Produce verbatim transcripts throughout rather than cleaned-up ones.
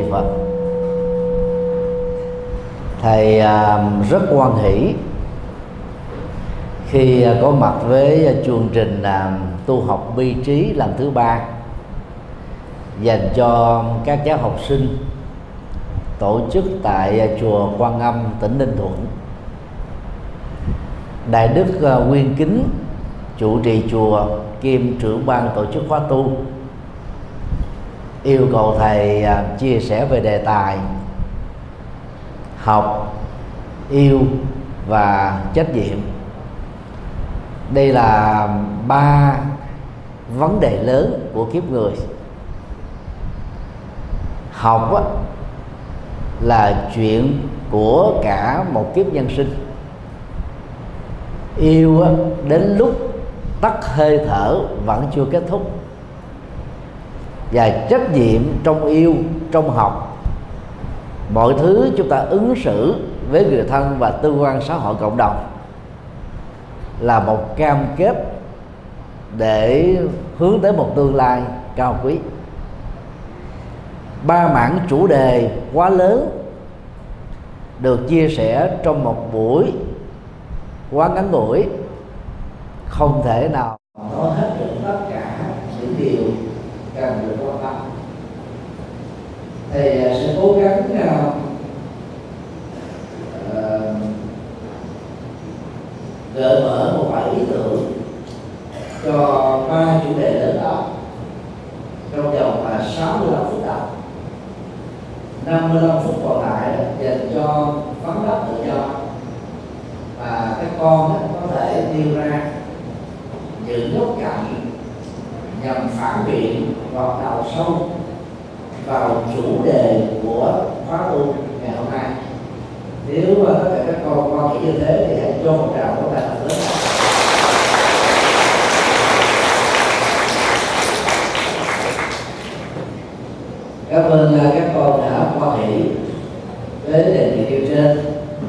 Phật. Thầy rất hoan hỷ khi có mặt với chương trình tu học bi trí lần thứ ba dành cho các cháu học sinh tổ chức tại chùa Quan Âm, tỉnh Ninh Thuận. Đại đức Nguyên Kính, trụ trì chùa kiêm trưởng ban tổ chức khóa tu, yêu cầu thầy chia sẻ về đề tài học, yêu và trách nhiệm. Đây là ba vấn đề lớn của kiếp người. Học á, là chuyện của cả một kiếp nhân sinh. Yêu á, đến lúc tắt hơi thở vẫn chưa kết thúc. Và trách nhiệm trong yêu, trong học, mọi thứ chúng ta ứng xử với người thân và tư quan xã hội cộng đồng là một cam kết để hướng tới một tương lai cao quý. Ba mảng chủ đề quá lớn được chia sẻ trong một buổi quá ngắn ngủi, không thể nào nói hết được tất cả những điều cần được quan tâm. Thầy sẽ cố gắng uh, uh, gợi mở một vài ý tưởng cho ba chủ đề lớn đó trong vòng sáu mươi lăm phút đầu. năm mươi lăm phút còn lại dành cho vấn đáp tự do, và các con có thể nêu ra những góc cạnh nhằm phản biện hoặc đào sâu vào chủ đề của khóa tu ngày hôm nay. Nếu tất cả các con quan nghĩ như thế thì hãy cho một tràng vỗ tay thật lớn. Cảm ơn các con đã quan hỷ với đề nghị nêu trên.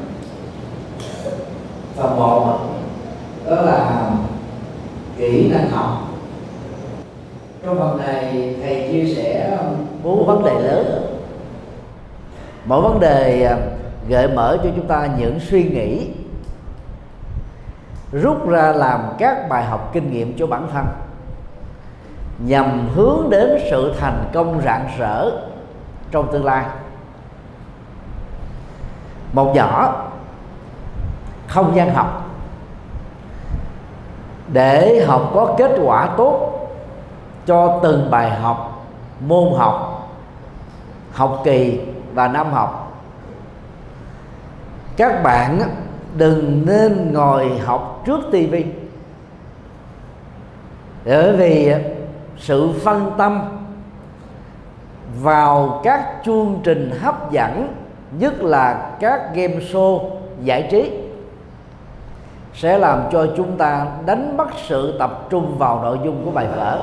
Phần một đó là kỹ năng học. Trong phần này thầy chia sẻ bốn vấn đề lớn. Mỗi vấn đề gợi mở cho chúng ta những suy nghĩ, rút ra làm các bài học kinh nghiệm cho bản thân, nhằm hướng đến sự thành công rạng rỡ trong tương lai. Một nhỏ không gian học. Để học có kết quả tốt cho từng bài học, môn học, học kỳ và năm học, các bạn đừng nên ngồi học trước tivi, bởi vì sự phân tâm vào các chương trình hấp dẫn, nhất là các game show giải trí, sẽ làm cho chúng ta đánh mất sự tập trung vào nội dung của bài vở.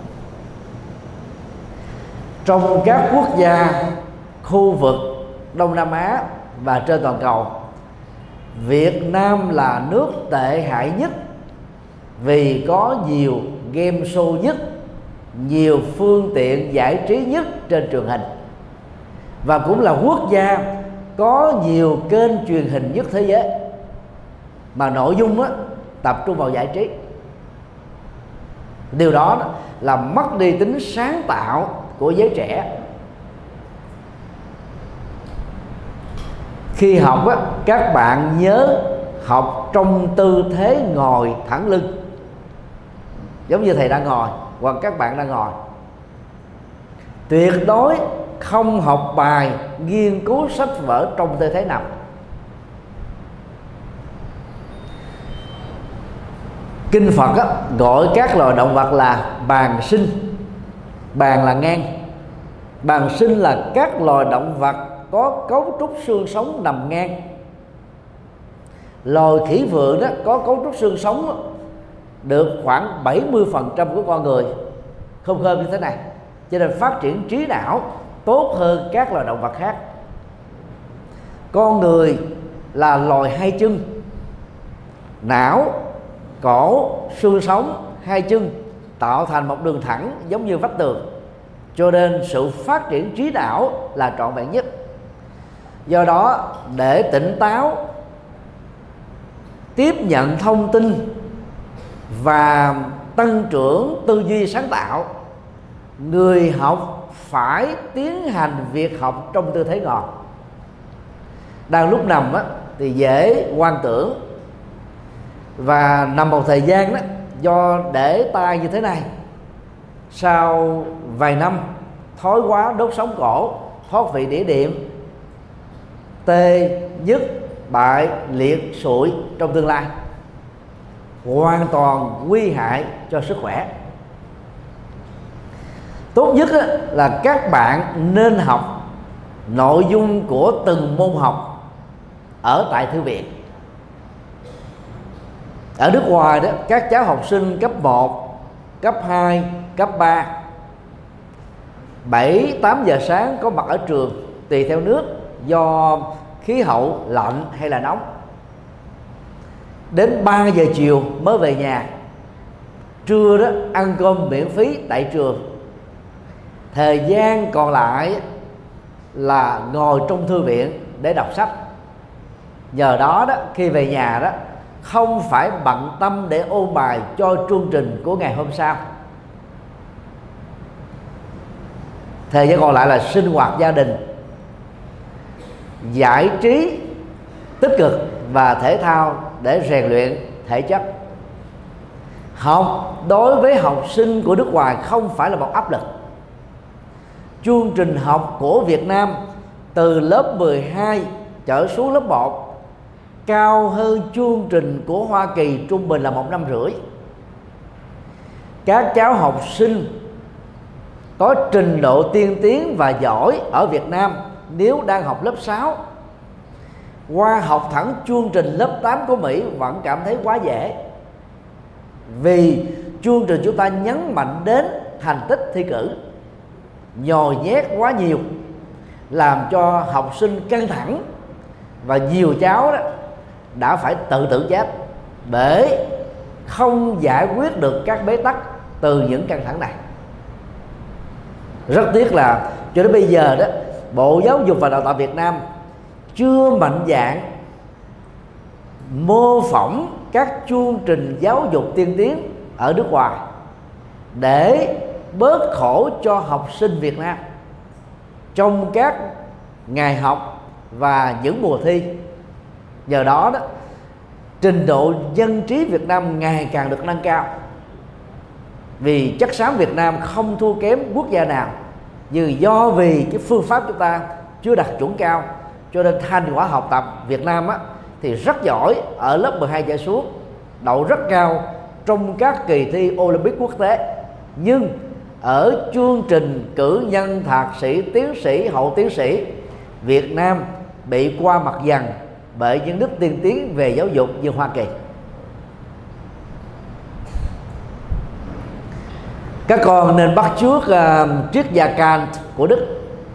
Trong các quốc gia khu vực Đông Nam Á và trên toàn cầu, Việt Nam là nước tệ hại nhất vì có nhiều game show nhất, nhiều phương tiện giải trí nhất trên truyền hình, và cũng là quốc gia có nhiều kênh truyền hình nhất thế giới mà nội dung á, tập trung vào giải trí. Điều đó là mất đi tính sáng tạo của giới trẻ. Khi học á, các bạn nhớ học trong tư thế ngồi thẳng lưng, giống như thầy đang ngồi hoặc các bạn đang ngồi. Tuyệt đối không học bài, nghiên cứu sách vở trong tư thế nằm. Kinh Phật á, gọi các loài động vật là bàng sinh. Bàng là ngang, bàng sinh là các loài động vật có cấu trúc xương sống nằm ngang. Loài khỉ vượn đó có cấu trúc xương sống đó, được khoảng bảy mươi phần trăm của con người, không khớp như thế này, cho nên phát triển trí não tốt hơn các loài động vật khác. Con người là loài hai chân, não, cổ, xương sống, hai chân tạo thành một đường thẳng giống như vách tường. cho nên sự phát triển trí não là trọn vẹn nhất. Do đó, để tỉnh táo tiếp nhận thông tin và tăng trưởng tư duy sáng tạo, người học phải tiến hành việc học trong tư thế ngồi. Đang lúc nằm á, thì dễ quan tưởng, và nằm một thời gian đó, do để tay như thế này, sau vài năm thói quá đốt sống cổ, thoát vị đĩa đệm, tê, nhức, bại, liệt, sụi trong tương lai, hoàn toàn nguy hại cho sức khỏe. Tốt nhất là các bạn nên học nội dung của từng môn học ở tại thư viện. Ở nước ngoài đó, các cháu học sinh cấp một, cấp hai, cấp ba bảy tám giờ sáng có mặt ở trường tùy theo nước, do khí hậu lạnh hay là nóng. Đến ba giờ chiều mới về nhà. Trưa đó ăn cơm miễn phí tại trường. Thời gian còn lại là ngồi trong thư viện để đọc sách. Nhờ đó đó, khi về nhà đó không phải bận tâm để ôn bài cho chương trình của ngày hôm sau. Thời gian còn lại là sinh hoạt gia đình, giải trí tích cực và thể thao để rèn luyện thể chất. Học đối với học sinh của nước ngoài không phải là một áp lực. Chương trình học của Việt Nam từ lớp mười hai trở xuống lớp một cao hơn chương trình của Hoa Kỳ trung bình là một năm rưỡi. Các cháu học sinh có trình độ tiên tiến và giỏi ở Việt Nam nếu đang học lớp sáu, qua học thẳng chương trình lớp tám của Mỹ vẫn cảm thấy quá dễ, vì chương trình chúng ta nhấn mạnh đến thành tích thi cử. Nhồi nhét quá nhiều làm cho học sinh căng thẳng, và nhiều cháu đó đã phải tự tử chết bởi không giải quyết được các bế tắc từ những căng thẳng này. Rất tiếc là cho đến bây giờ đó, Bộ Giáo dục và Đào tạo Việt Nam chưa mạnh dạn mô phỏng các chương trình giáo dục tiên tiến ở nước ngoài để bớt khổ cho học sinh Việt Nam trong các ngày học và những mùa thi. Nhờ đó đó, trình độ dân trí Việt Nam ngày càng được nâng cao, vì chất xám Việt Nam không thua kém quốc gia nào, nhưng do vì cái phương pháp chúng ta chưa đạt chuẩn cao, cho nên thành quả học tập Việt Nam á, thì rất giỏi ở lớp mười hai trở xuống, đậu rất cao trong các kỳ thi Olympic quốc tế. Nhưng ở chương trình cử nhân, thạc sĩ, tiến sĩ, hậu tiến sĩ, Việt Nam bị qua mặt dần bởi những nước tiên tiến về giáo dục như Hoa Kỳ. Các con nên bắt chước uh, triết gia Kant của Đức.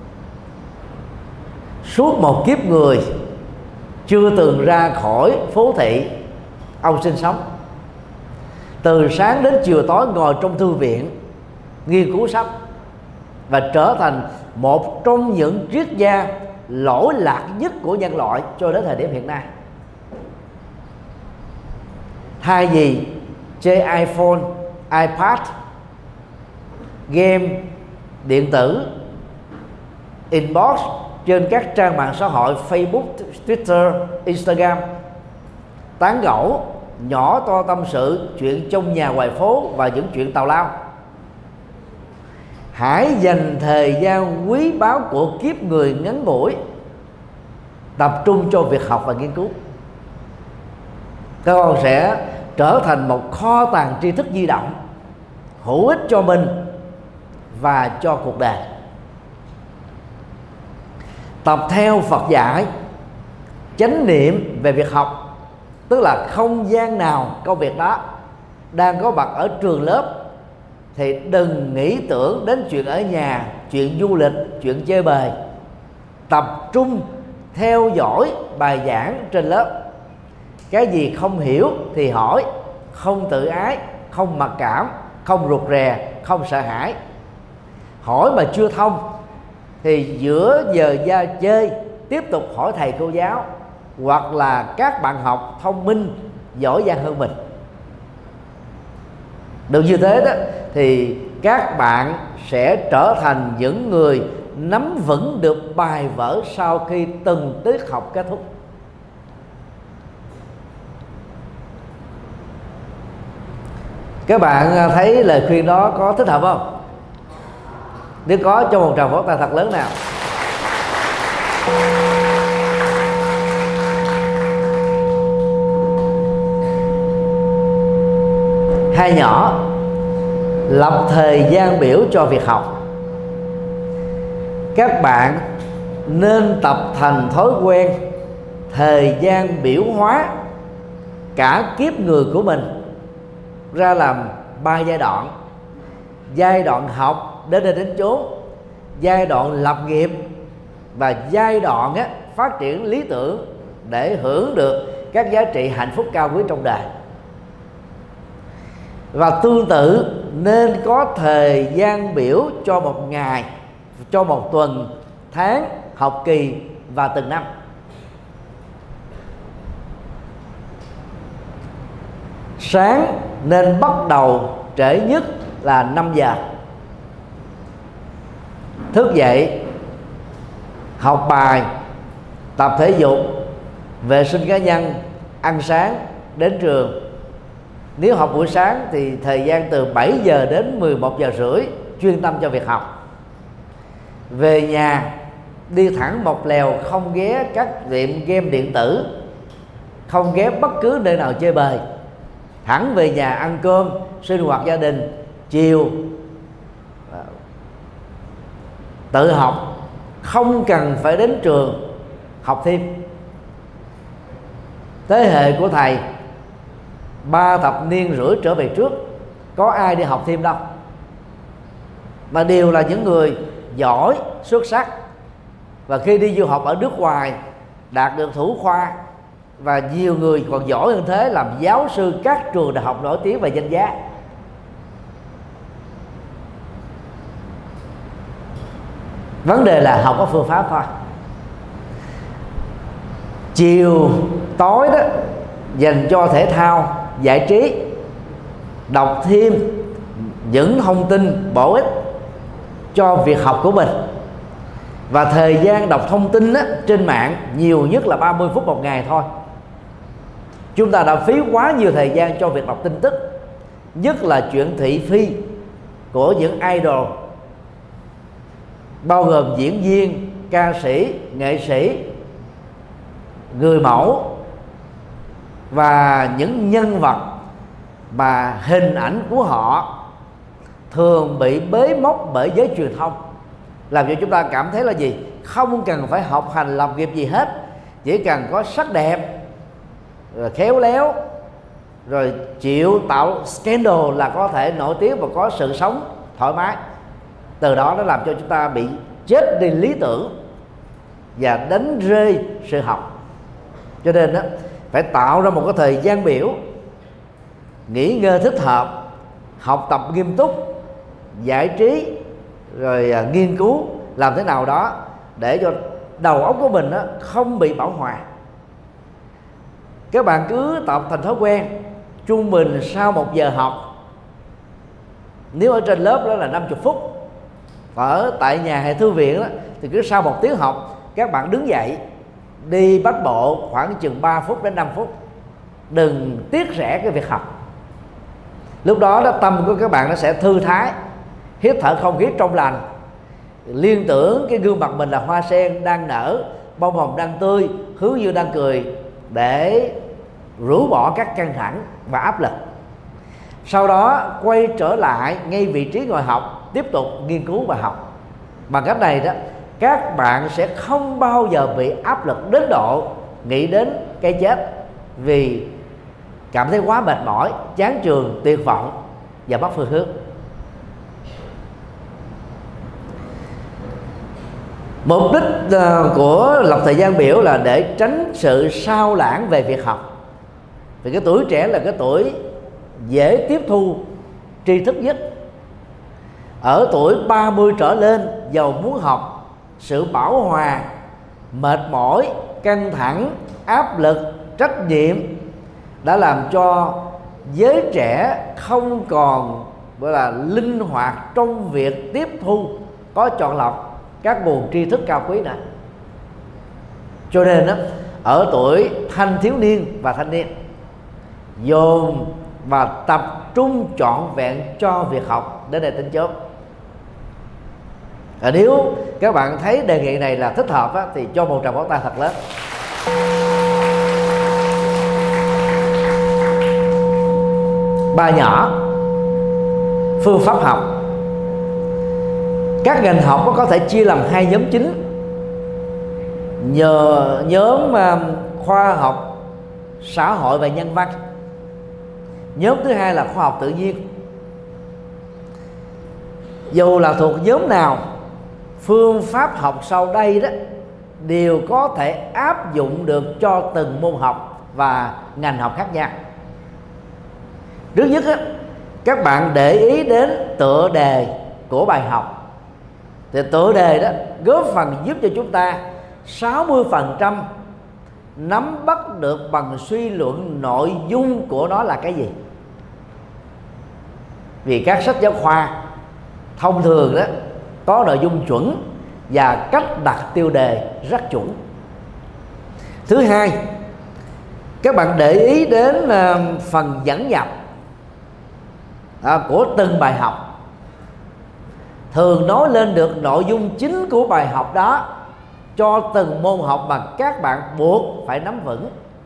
Suốt một kiếp người chưa từng ra khỏi phố thị ông sinh sống, từ sáng đến chiều tối ngồi trong thư viện nghiên cứu sách, và trở thành một trong những triết gia lỗi lạc nhất của nhân loại cho đến thời điểm hiện nay. Thay vì chơi iPhone, iPad, game điện tử, inbox trên các trang mạng xã hội Facebook, Twitter, Instagram, tán gẫu nhỏ to tâm sự chuyện trong nhà ngoài phố và những chuyện tào lao, hãy dành thời gian quý báu của kiếp người ngắn ngủi tập trung cho việc học và nghiên cứu. Các con sẽ trở thành một kho tàng tri thức di động hữu ích cho mình và cho cuộc đời. Tập theo Phật dạy, chánh niệm về việc học, tức là không gian nào công việc đó đang có mặt ở trường lớp thì đừng nghĩ tưởng đến chuyện ở nhà, chuyện du lịch, chuyện chơi bời. Tập trung theo dõi bài giảng trên lớp. Cái gì không hiểu thì hỏi, không tự ái, không mặc cảm, không rụt rè, không sợ hãi. hỏi mà chưa thông thì giữa giờ ra chơi tiếp tục hỏi thầy cô giáo, hoặc là các bạn học thông minh giỏi giang hơn mình. Được như thế đó thì các bạn sẽ trở thành những người nắm vững được bài vở sau khi từng tiết học kết thúc. Các bạn thấy lời khuyên đó có thích hợp không? Nếu có, cho một tràng vỗ tay thật lớn nào. Hai nhỏ, lập thời gian biểu cho việc học. Các bạn nên tập thành thói quen thời gian biểu hóa cả kiếp người của mình ra làm ba giai đoạn: giai đoạn học đến đây đến chốn, giai đoạn lập nghiệp, và giai đoạn á, phát triển lý tưởng để hưởng được các giá trị hạnh phúc cao quý trong đời. Và tương tự nên có thời gian biểu cho một ngày, cho một tuần, tháng, học kỳ và từng năm. Sáng nên bắt đầu trễ nhất là năm giờ. Thức dậy, học bài, tập thể dục, vệ sinh cá nhân, ăn sáng, đến trường. Nếu học buổi sáng thì thời gian từ bảy giờ đến mười một giờ rưỡi chuyên tâm cho việc học. Về nhà đi thẳng một lèo, không ghé các tiệm game điện tử, không ghé bất cứ nơi nào chơi bời, thẳng về nhà ăn cơm, sinh hoạt gia đình. Chiều tự học, không cần phải đến trường học thêm. Thế hệ của thầy ba thập niên rưỡi trở về trước có ai đi học thêm đâu, mà đều là những người giỏi, xuất sắc, và khi đi du học ở nước ngoài đạt được thủ khoa, và nhiều người còn giỏi hơn thế làm giáo sư các trường đại học nổi tiếng và danh giá. Vấn đề là học có phương pháp thôi. Chiều tối đó dành cho thể thao, giải trí, đọc thêm những thông tin bổ ích cho việc học của mình. Và thời gian đọc thông tin á, trên mạng nhiều nhất là ba mươi phút một ngày thôi. Chúng ta đã phí quá nhiều thời gian cho việc đọc tin tức, nhất là chuyện thị phi của những idol, bao gồm diễn viên, ca sĩ, nghệ sĩ, người mẫu và những nhân vật mà hình ảnh của họ thường bị bế móc bởi giới truyền thông, làm cho chúng ta cảm thấy là gì? Không cần phải học hành lập nghiệp gì hết, chỉ cần có sắc đẹp, rồi khéo léo, rồi chịu tạo scandal là có thể nổi tiếng và có sự sống thoải mái. Từ đó nó làm cho chúng ta bị chết đi lý tưởng và đánh rơi sự học. Cho nên đó, phải tạo ra một cái thời gian biểu nghỉ ngơi thích hợp, học tập nghiêm túc, giải trí, rồi à, nghiên cứu làm thế nào đó để cho đầu óc của mình đó không bị bão hòa. Các bạn cứ tập thành thói quen trung bình sau một giờ học, nếu ở trên lớp đó là năm mươi phút, ở tại nhà hay thư viện đó, thì cứ sau một tiếng học các bạn đứng dậy đi bách bộ khoảng chừng ba phút đến năm phút, đừng tiếc rẻ cái việc học. Lúc đó, đó tâm của các bạn nó sẽ thư thái, hít thở không khí trong lành, liên tưởng cái gương mặt mình là hoa sen đang nở, bông hồng đang tươi, hướng dương đang cười, để rũ bỏ các căng thẳng và áp lực. Sau đó quay trở lại ngay vị trí ngồi học, tiếp tục nghiên cứu và học. Bằng cách này đó, các bạn sẽ không bao giờ bị áp lực đến độ nghĩ đến cái chết, vì cảm thấy quá mệt mỏi, chán chường, tuyệt vọng và mất phương hướng. Mục đích của lập thời gian biểu là để tránh sự sao lãng về việc học. Vì cái tuổi trẻ là cái tuổi dễ tiếp thu tri thức nhất, ở tuổi ba mươi trở lên giàu muốn học, sự bão hòa, mệt mỏi, căng thẳng, áp lực, trách nhiệm đã làm cho giới trẻ không còn gọi là linh hoạt trong việc tiếp thu, có chọn lọc các nguồn tri thức cao quý này. Cho nên đó, ở tuổi thanh thiếu niên và thanh niên dồn và tập trung trọn vẹn cho việc học đến đây tính chốt. À, nếu các bạn thấy đề nghị này là thích hợp á, thì cho một tràng pháo tay thật lớn. Ba nhỏ phương pháp học. Các ngành học có thể chia làm hai nhóm chính. Nhờ nhóm khoa học xã hội và nhân văn. Nhóm thứ hai là khoa học tự nhiên. Dù là thuộc nhóm nào, phương pháp học sau đây đó đều có thể áp dụng được cho từng môn học và ngành học khác nhau. Trước nhất á, các bạn để ý đến tựa đề của bài học. Thì tựa đề đó góp phần giúp cho chúng ta sáu mươi phần trăm nắm bắt được bằng suy luận nội dung của nó là cái gì. Vì các sách giáo khoa thông thường đó có nội dung chuẩn và cách đặt tiêu đề rất chuẩn. Thứ hai, các bạn để ý đến phần dẫn nhập của từng bài học, thường nói lên được nội dung chính của bài học đó cho từng môn học mà các bạn buộc phải nắm vững.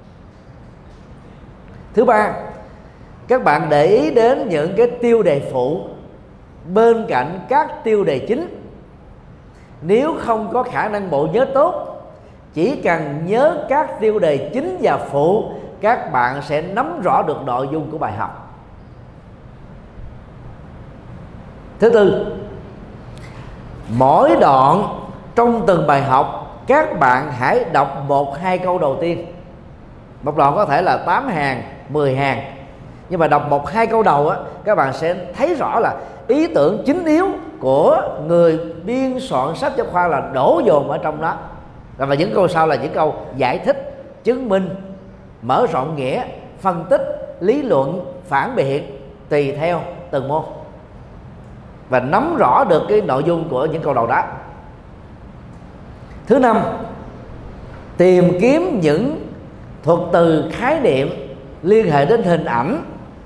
Thứ ba, các bạn để ý đến những cái tiêu đề phụ bên cạnh các tiêu đề chính. Nếu không có khả năng bộ nhớ tốt, chỉ cần nhớ các tiêu đề chính và phụ, các bạn sẽ nắm rõ được nội dung của bài học. Thứ tư, mỗi đoạn trong từng bài học các bạn hãy đọc một hai câu đầu tiên. Một đoạn có thể là tám hàng, mười hàng, nhưng mà đọc một hai câu đầu á, các bạn sẽ thấy rõ là ý tưởng chính yếu của người biên soạn sách giáo khoa là đổ dồn ở trong đó. Và những câu sau là những câu giải thích, chứng minh, mở rộng nghĩa, phân tích, lý luận, phản biện tùy theo từng môn, và nắm rõ được cái nội dung của những câu đầu đó. Thứ năm, tìm kiếm những thuật từ khái niệm liên hệ đến hình ảnh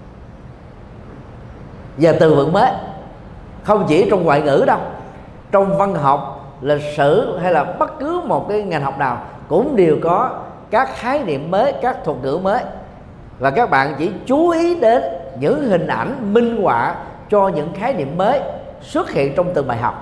và từ vựng mới. Không chỉ trong ngoại ngữ đâu, trong văn học, lịch sử hay là bất cứ một cái ngành học nào cũng đều có các khái niệm mới, các thuật ngữ mới. Và các bạn chỉ chú ý đến những hình ảnh minh họa cho những khái niệm mới xuất hiện trong từng bài học.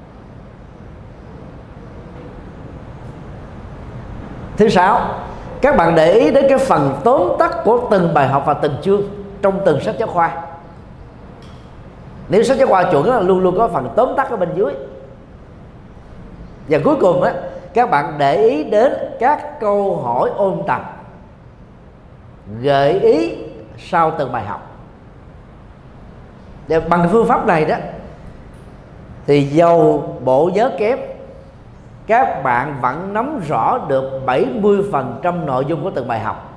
Thứ sáu, các bạn để ý đến cái phần tóm tắt của từng bài học và từng chương trong từng sách giáo khoa. Nếu sách giáo khoa chuẩn là luôn luôn có phần tóm tắt ở bên dưới. Và cuối cùng á, các bạn để ý đến các câu hỏi ôn tập gợi ý sau từng bài học. Để bằng phương pháp này đó thì dầu bộ nhớ kém, các bạn vẫn nắm rõ được bảy mươi phần trăm nội dung của từng bài học.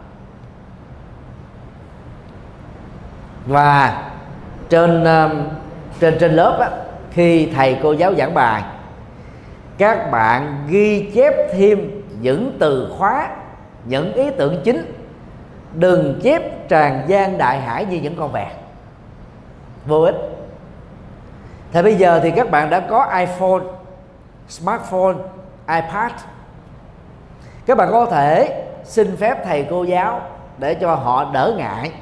Và trên trên trên lớp á, khi thầy cô giáo giảng bài, các bạn ghi chép thêm những từ khóa, những ý tưởng chính. Đừng chép tràn gian đại hải như những con vẹt vô ích. Thì bây giờ thì các bạn đã có iPhone, smartphone, iPad. Các bạn có thể xin phép thầy cô giáo để cho họ đỡ ngại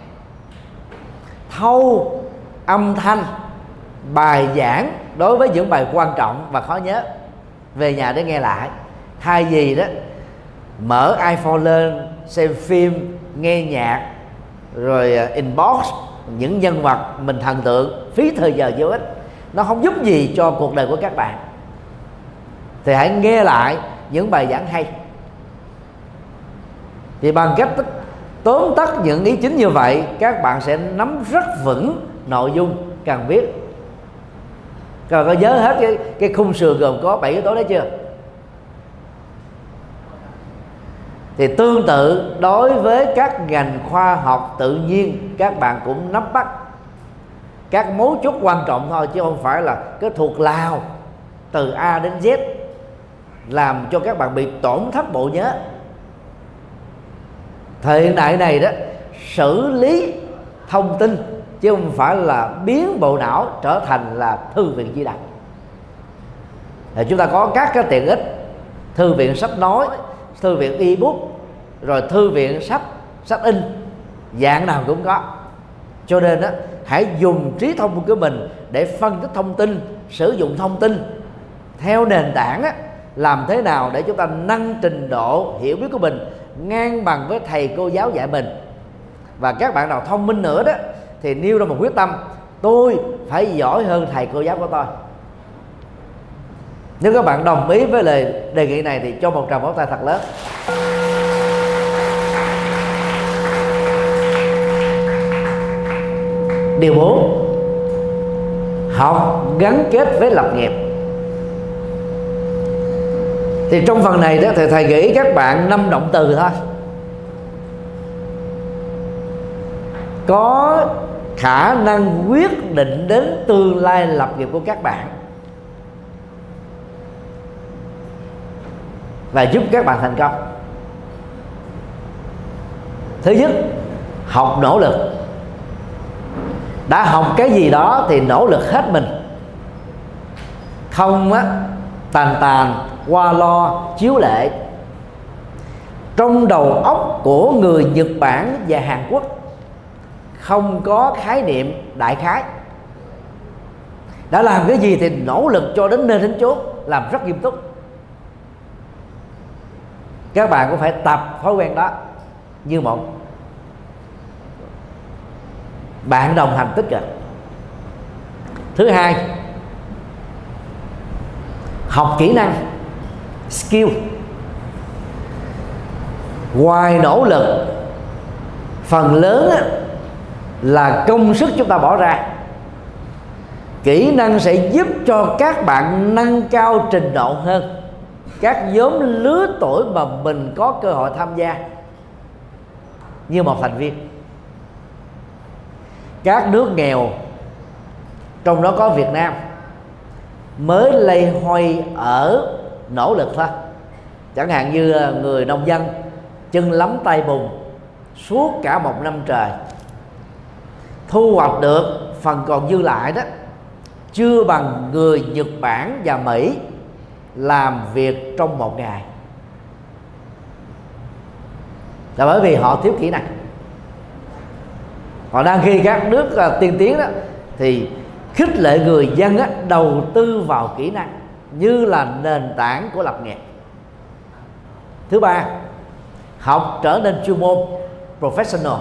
thâu âm thanh bài giảng đối với những bài quan trọng và khó nhớ về nhà để nghe lại, thay vì đó mở iPhone lên xem phim, nghe nhạc, rồi inbox những nhân vật mình thần tượng, phí thời giờ vô ích, nó không giúp gì cho cuộc đời của các bạn. Thì hãy nghe lại những bài giảng hay. Thì bằng cách tóm tắt những ý chính như vậy, các bạn sẽ nắm rất vững nội dung cần biết. Rồi có nhớ hết cái, cái khung sườn gồm có bảy yếu tố đấy chưa? Thì tương tự đối với các ngành khoa học tự nhiên, các bạn cũng nắm bắt các mấu chốt quan trọng thôi, chứ không phải là cái thuộc lào từ A đến Z làm cho các bạn bị tổn thất bộ nhớ. Thời hiện đại này đó, xử lý thông tin chứ không phải là biến bộ não trở thành là thư viện di động. Thì chúng ta có các cái tiện ích thư viện sách nói, thư viện ebook, rồi thư viện sách, sách in, dạng nào cũng có. Cho nên đó, hãy dùng trí thông minh của mình để phân tích thông tin, sử dụng thông tin theo nền tảng á, làm thế nào để chúng ta nâng trình độ hiểu biết của mình ngang bằng với thầy cô giáo dạy mình. Và các bạn nào thông minh nữa đó thì nêu ra một quyết tâm: tôi phải giỏi hơn thầy cô giáo của tôi. Nếu các bạn đồng ý với lời đề nghị này thì cho một tràng vỗ tay thật lớn. Điều bốn, học gắn kết với lập nghiệp. Thì trong phần này đó thì thầy gửi các bạn năm động từ thôi, có khả năng quyết định đến tương lai lập nghiệp của các bạn và giúp các bạn thành công. Thứ nhất, học nỗ lực. Đã học cái gì đó thì nỗ lực hết mình, không á tàn tàn qua lo chiếu lệ. Trong đầu óc của người Nhật Bản và Hàn Quốc không có khái niệm đại khái. Đã làm cái gì thì nỗ lực cho đến nơi đến chốn, làm rất nghiêm túc. Các bạn cũng phải tập thói quen đó như một bạn đồng hành tích cực. Thứ hai, học kỹ năng, skill. Ngoài nỗ lực, phần lớn là công sức chúng ta bỏ ra. Kỹ năng sẽ giúp cho các bạn nâng cao trình độ hơn các nhóm lứa tuổi mà mình có cơ hội tham gia như một thành viên. Các nước nghèo, trong đó có Việt Nam, mới lây hoay ở nỗ lực thôi. Chẳng hạn như người nông dân chân lấm tay bùn suốt cả một năm trời, thu hoạch được phần còn dư lại đó chưa bằng người Nhật Bản và Mỹ làm việc trong một ngày. Là bởi vì họ thiếu kỹ năng. Còn đang khi các nước uh, tiên tiến đó thì khích lệ người dân á, đầu tư vào kỹ năng như là nền tảng của lập nghiệp. Thứ ba, học trở nên chuyên môn, professional.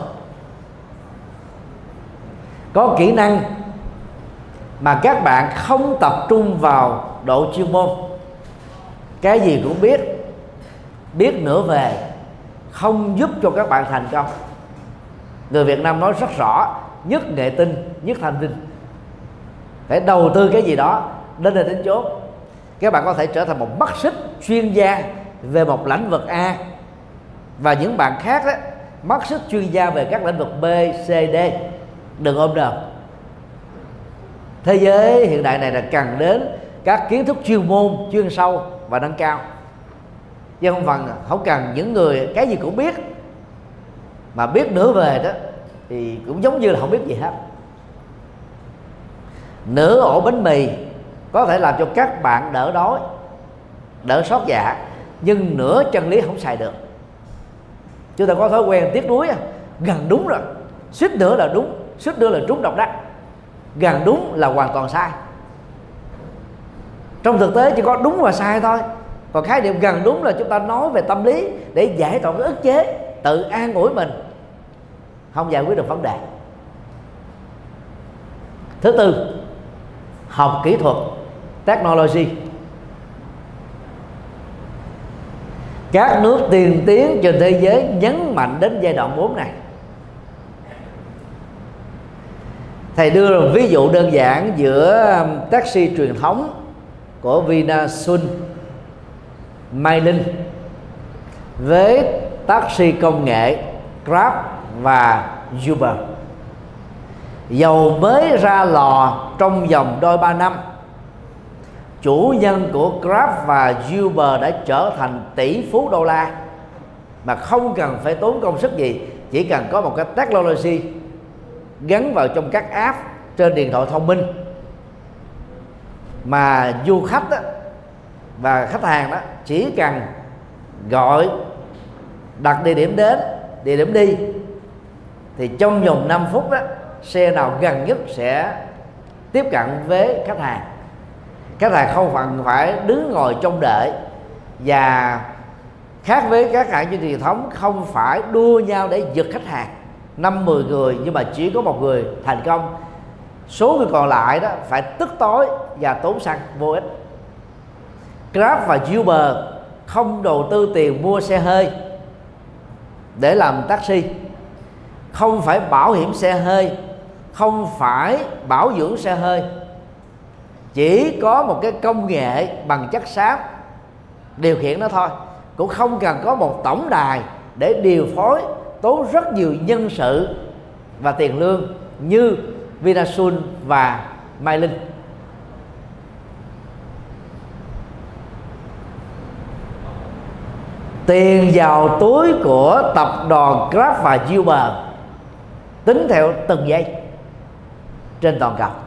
Có kỹ năng mà các bạn không tập trung vào độ chuyên môn, cái gì cũng biết, biết nửa về, không giúp cho các bạn thành công. Người Việt Nam nói rất rõ: nhất nghệ tinh, nhất thành tinh. Phải đầu tư cái gì đó đến nơi đến chốn. Các bạn có thể trở thành một bác sĩ chuyên gia về một lĩnh vực A, và những bạn khác đó bác sĩ chuyên gia về các lĩnh vực B, C, D. Đừng ôm đờm. Thế giới hiện đại này là cần đến các kiến thức chuyên môn, chuyên sâu và nâng cao, chứ không phần không cần những người cái gì cũng biết mà biết nửa về đó thì cũng giống như là không biết gì hết. Nửa ổ bánh mì có thể làm cho các bạn đỡ đói, đỡ sót dạ, nhưng nửa chân lý không xài được. Chúng ta có thói quen tiếc nuối, gần đúng rồi, suýt nữa là đúng, suýt nữa là trúng độc đắc. Gần đúng là hoàn toàn sai. Trong thực tế chỉ có đúng và sai thôi. Còn khái niệm gần đúng là chúng ta nói về tâm lý để giải tỏa cái ức chế, tự an ủi mình, không giải quyết được vấn đề. Thứ tư, học kỹ thuật, technology. Các nước tiên tiến trên thế giới nhấn mạnh đến giai đoạn bốn này. Thầy đưa một ví dụ đơn giản giữa taxi truyền thống của Vinasun, Mylink với taxi công nghệ Grab và Uber. Dầu mới ra lò trong vòng đôi ba năm, chủ nhân của Grab và Uber đã trở thành tỷ phú đô la mà không cần phải tốn công sức gì, chỉ cần có một cái technology gắn vào trong các app trên điện thoại thông minh mà du khách đó, và khách hàng đó chỉ cần gọi, đặt địa điểm đến, địa điểm đi, thì trong vòng năm phút đó, xe nào gần nhất sẽ tiếp cận với khách hàng. Khách hàng không cần phải đứng ngồi trông đợi, và khác với các hãng truyền thống không phải đua nhau để giật khách hàng năm mười người nhưng mà chỉ có một người thành công, số người còn lại đó phải tức tối và tốn xăng vô ích. Grab và Uber không đầu tư tiền mua xe hơi để làm taxi, không phải bảo hiểm xe hơi, không phải bảo dưỡng xe hơi, chỉ có một cái công nghệ bằng chất xám điều khiển nó thôi, cũng không cần có một tổng đài để điều phối tốn rất nhiều nhân sự và tiền lương như Vinasun và Mylink. Tiền vào túi của tập đoàn Grab và Uber tính theo từng giây trên toàn cầu.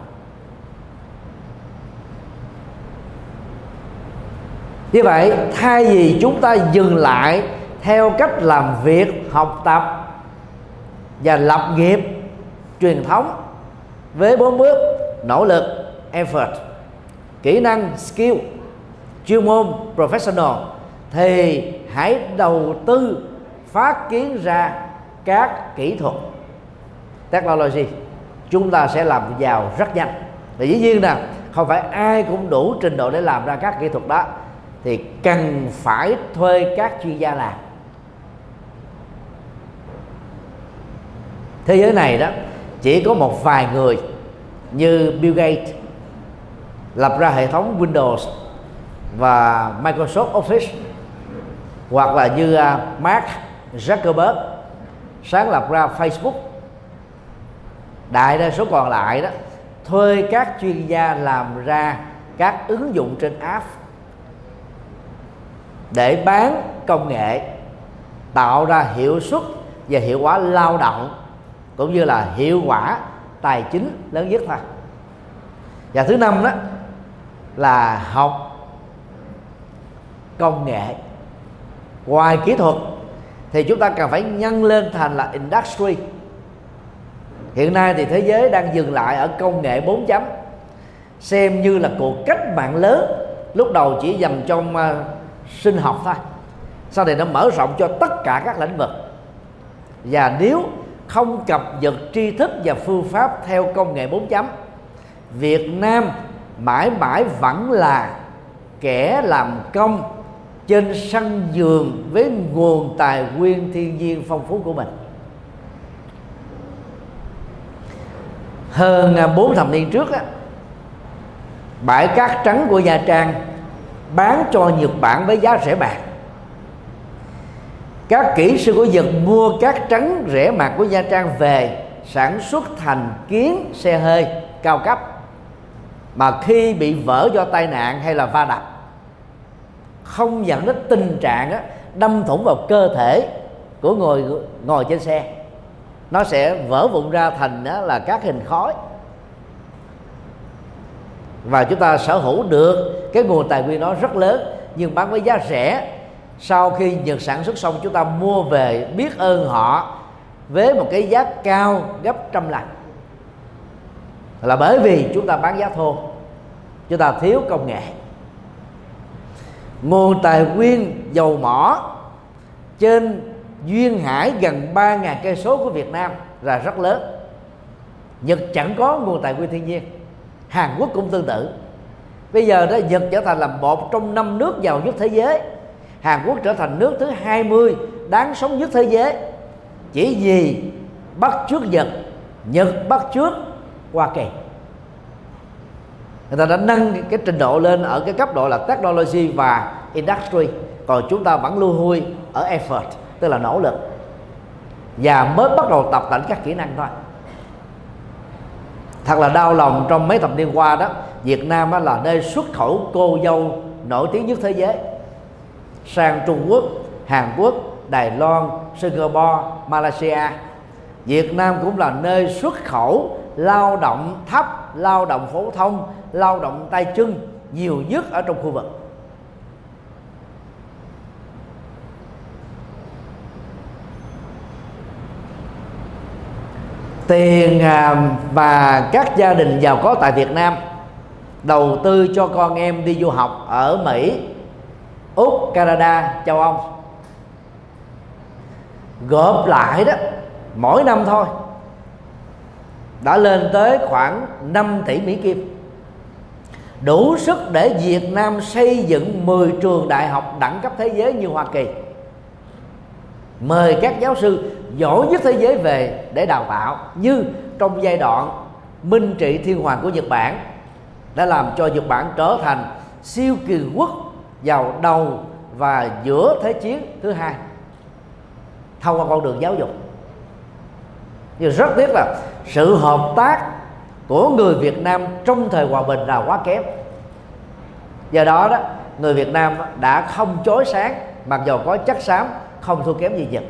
Như vậy, thay vì chúng ta dừng lại theo cách làm việc, học tập và lập nghiệp truyền thống với bốn bước: nỗ lực effort, kỹ năng skill, chuyên môn professional, thì hãy đầu tư phát kiến ra các kỹ thuật technology. Chúng ta sẽ làm giàu rất nhanh. Và dĩ nhiên là không phải ai cũng đủ trình độ để làm ra các kỹ thuật đó, thì cần phải thuê các chuyên gia làm. Thế giới này đó chỉ có một vài người như Bill Gates lập ra hệ thống Windows và Microsoft Office, hoặc là như Mark Zuckerberg sáng lập ra Facebook. Đại đa số còn lại đó thuê các chuyên gia làm ra các ứng dụng trên app để bán công nghệ, tạo ra hiệu suất và hiệu quả lao động cũng như là hiệu quả tài chính lớn nhất thôi. Và thứ năm đó là học công nghệ. Ngoài kỹ thuật thì chúng ta cần phải nhân lên thành là industry. Hiện nay thì thế giới đang dừng lại ở công nghệ bốn chấm, xem như là cuộc cách mạng lớn, lúc đầu chỉ dành trong uh, sinh học thôi, sau này nó mở rộng cho tất cả các lĩnh vực. Và nếu không cập nhật tri thức và phương pháp theo công nghệ bốn chấm, Việt Nam mãi mãi vẫn là kẻ làm công trên sân vườn với nguồn tài nguyên thiên nhiên phong phú của mình. Hơn bốn thập niên trước á, bãi cát trắng của Nha Trang bán cho Nhật Bản với giá rẻ mạt. Các kỹ sư của Nhật mua cát trắng rẻ mạt của Nha Trang về sản xuất thành kiến xe hơi cao cấp, mà khi bị vỡ do tai nạn hay là va đập không dẫn đến tình trạng á, đâm thủng vào cơ thể của người ngồi trên xe, nó sẽ vỡ vụn ra thành á, là các hình khói. Và chúng ta sở hữu được cái nguồn tài nguyên đó rất lớn, nhưng bán với giá rẻ. Sau khi Nhật sản xuất xong, chúng ta mua về biết ơn họ với một cái giá cao gấp trăm lần, là bởi vì chúng ta bán giá thô, chúng ta thiếu công nghệ. Nguồn tài nguyên dầu mỏ trên duyên hải gần ba nghìn cây số của Việt Nam là rất lớn. Nhật chẳng có nguồn tài nguyên thiên nhiên, Hàn Quốc cũng tương tự. Bây giờ đó Nhật trở thành là một trong năm nước giàu nhất thế giới, Hàn Quốc trở thành nước thứ hai mươi đáng sống nhất thế giới, chỉ vì bắt chước Nhật, Nhật bắt chước Hoa Kỳ. Người ta đã nâng cái trình độ lên ở cái cấp độ là technology và industry, còn chúng ta vẫn lưu hui ở effort, tức là nỗ lực, và mới bắt đầu tập tành các kỹ năng thôi. Thật là đau lòng, trong mấy thập niên qua đó, Việt Nam là nơi xuất khẩu cô dâu nổi tiếng nhất thế giới sang Trung Quốc, Hàn Quốc, Đài Loan, Singapore, Malaysia. Việt Nam cũng là nơi xuất khẩu lao động thấp, lao động phổ thông, lao động tay chân nhiều nhất ở trong khu vực. Tiền và các gia đình giàu có tại Việt Nam đầu tư cho con em đi du học ở Mỹ, Úc, Canada, châu Âu, gộp lại đó mỗi năm thôi đã lên tới khoảng năm tỷ Mỹ Kim, đủ sức để Việt Nam xây dựng mười trường đại học đẳng cấp thế giới như Hoa Kỳ, mời các giáo sư giỏi nhất thế giới về để đào tạo, như trong giai đoạn Minh trị thiên hoàng của Nhật Bản đã làm cho Nhật Bản trở thành siêu cường quốc vào đầu và giữa Thế chiến thứ hai thông qua con đường giáo dục. Nhưng rất tiếc là sự hợp tác của người Việt Nam trong thời hòa bình là quá kém. Do đó đó, người Việt Nam đã không chói sáng, mặc dù có chất xám không thua kém gì Nhật.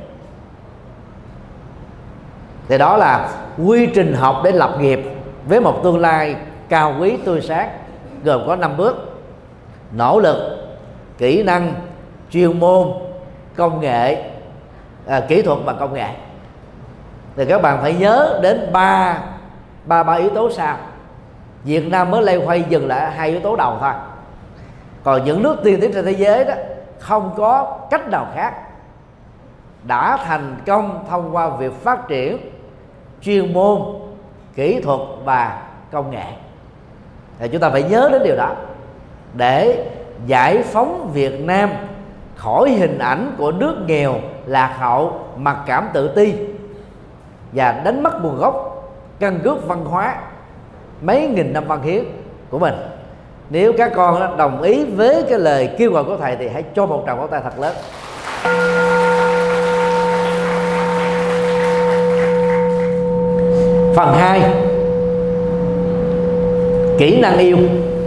Thì đó là quy trình học để lập nghiệp với một tương lai cao quý tươi sáng, gồm có năm bước: nỗ lực, kỹ năng, chuyên môn, công nghệ, à, kỹ thuật và công nghệ. Thì các bạn phải nhớ đến ba ba ba yếu tố sau. Việt Nam mới lay hoay dừng lại hai yếu tố đầu thôi. Còn những nước tiên tiến trên thế giới đó không có cách nào khác, đã thành công thông qua việc phát triển chuyên môn, kỹ thuật và công nghệ. Thì chúng ta phải nhớ đến điều đó để giải phóng Việt Nam khỏi hình ảnh của nước nghèo, lạc hậu, mặc cảm, tự ti và đánh mất nguồn gốc căn cước văn hóa mấy nghìn năm văn hiến của mình. Nếu các con đồng ý với cái lời kêu gọi của thầy thì hãy cho một tràng pháo tay thật lớn. Phần hai, kỹ năng yêu.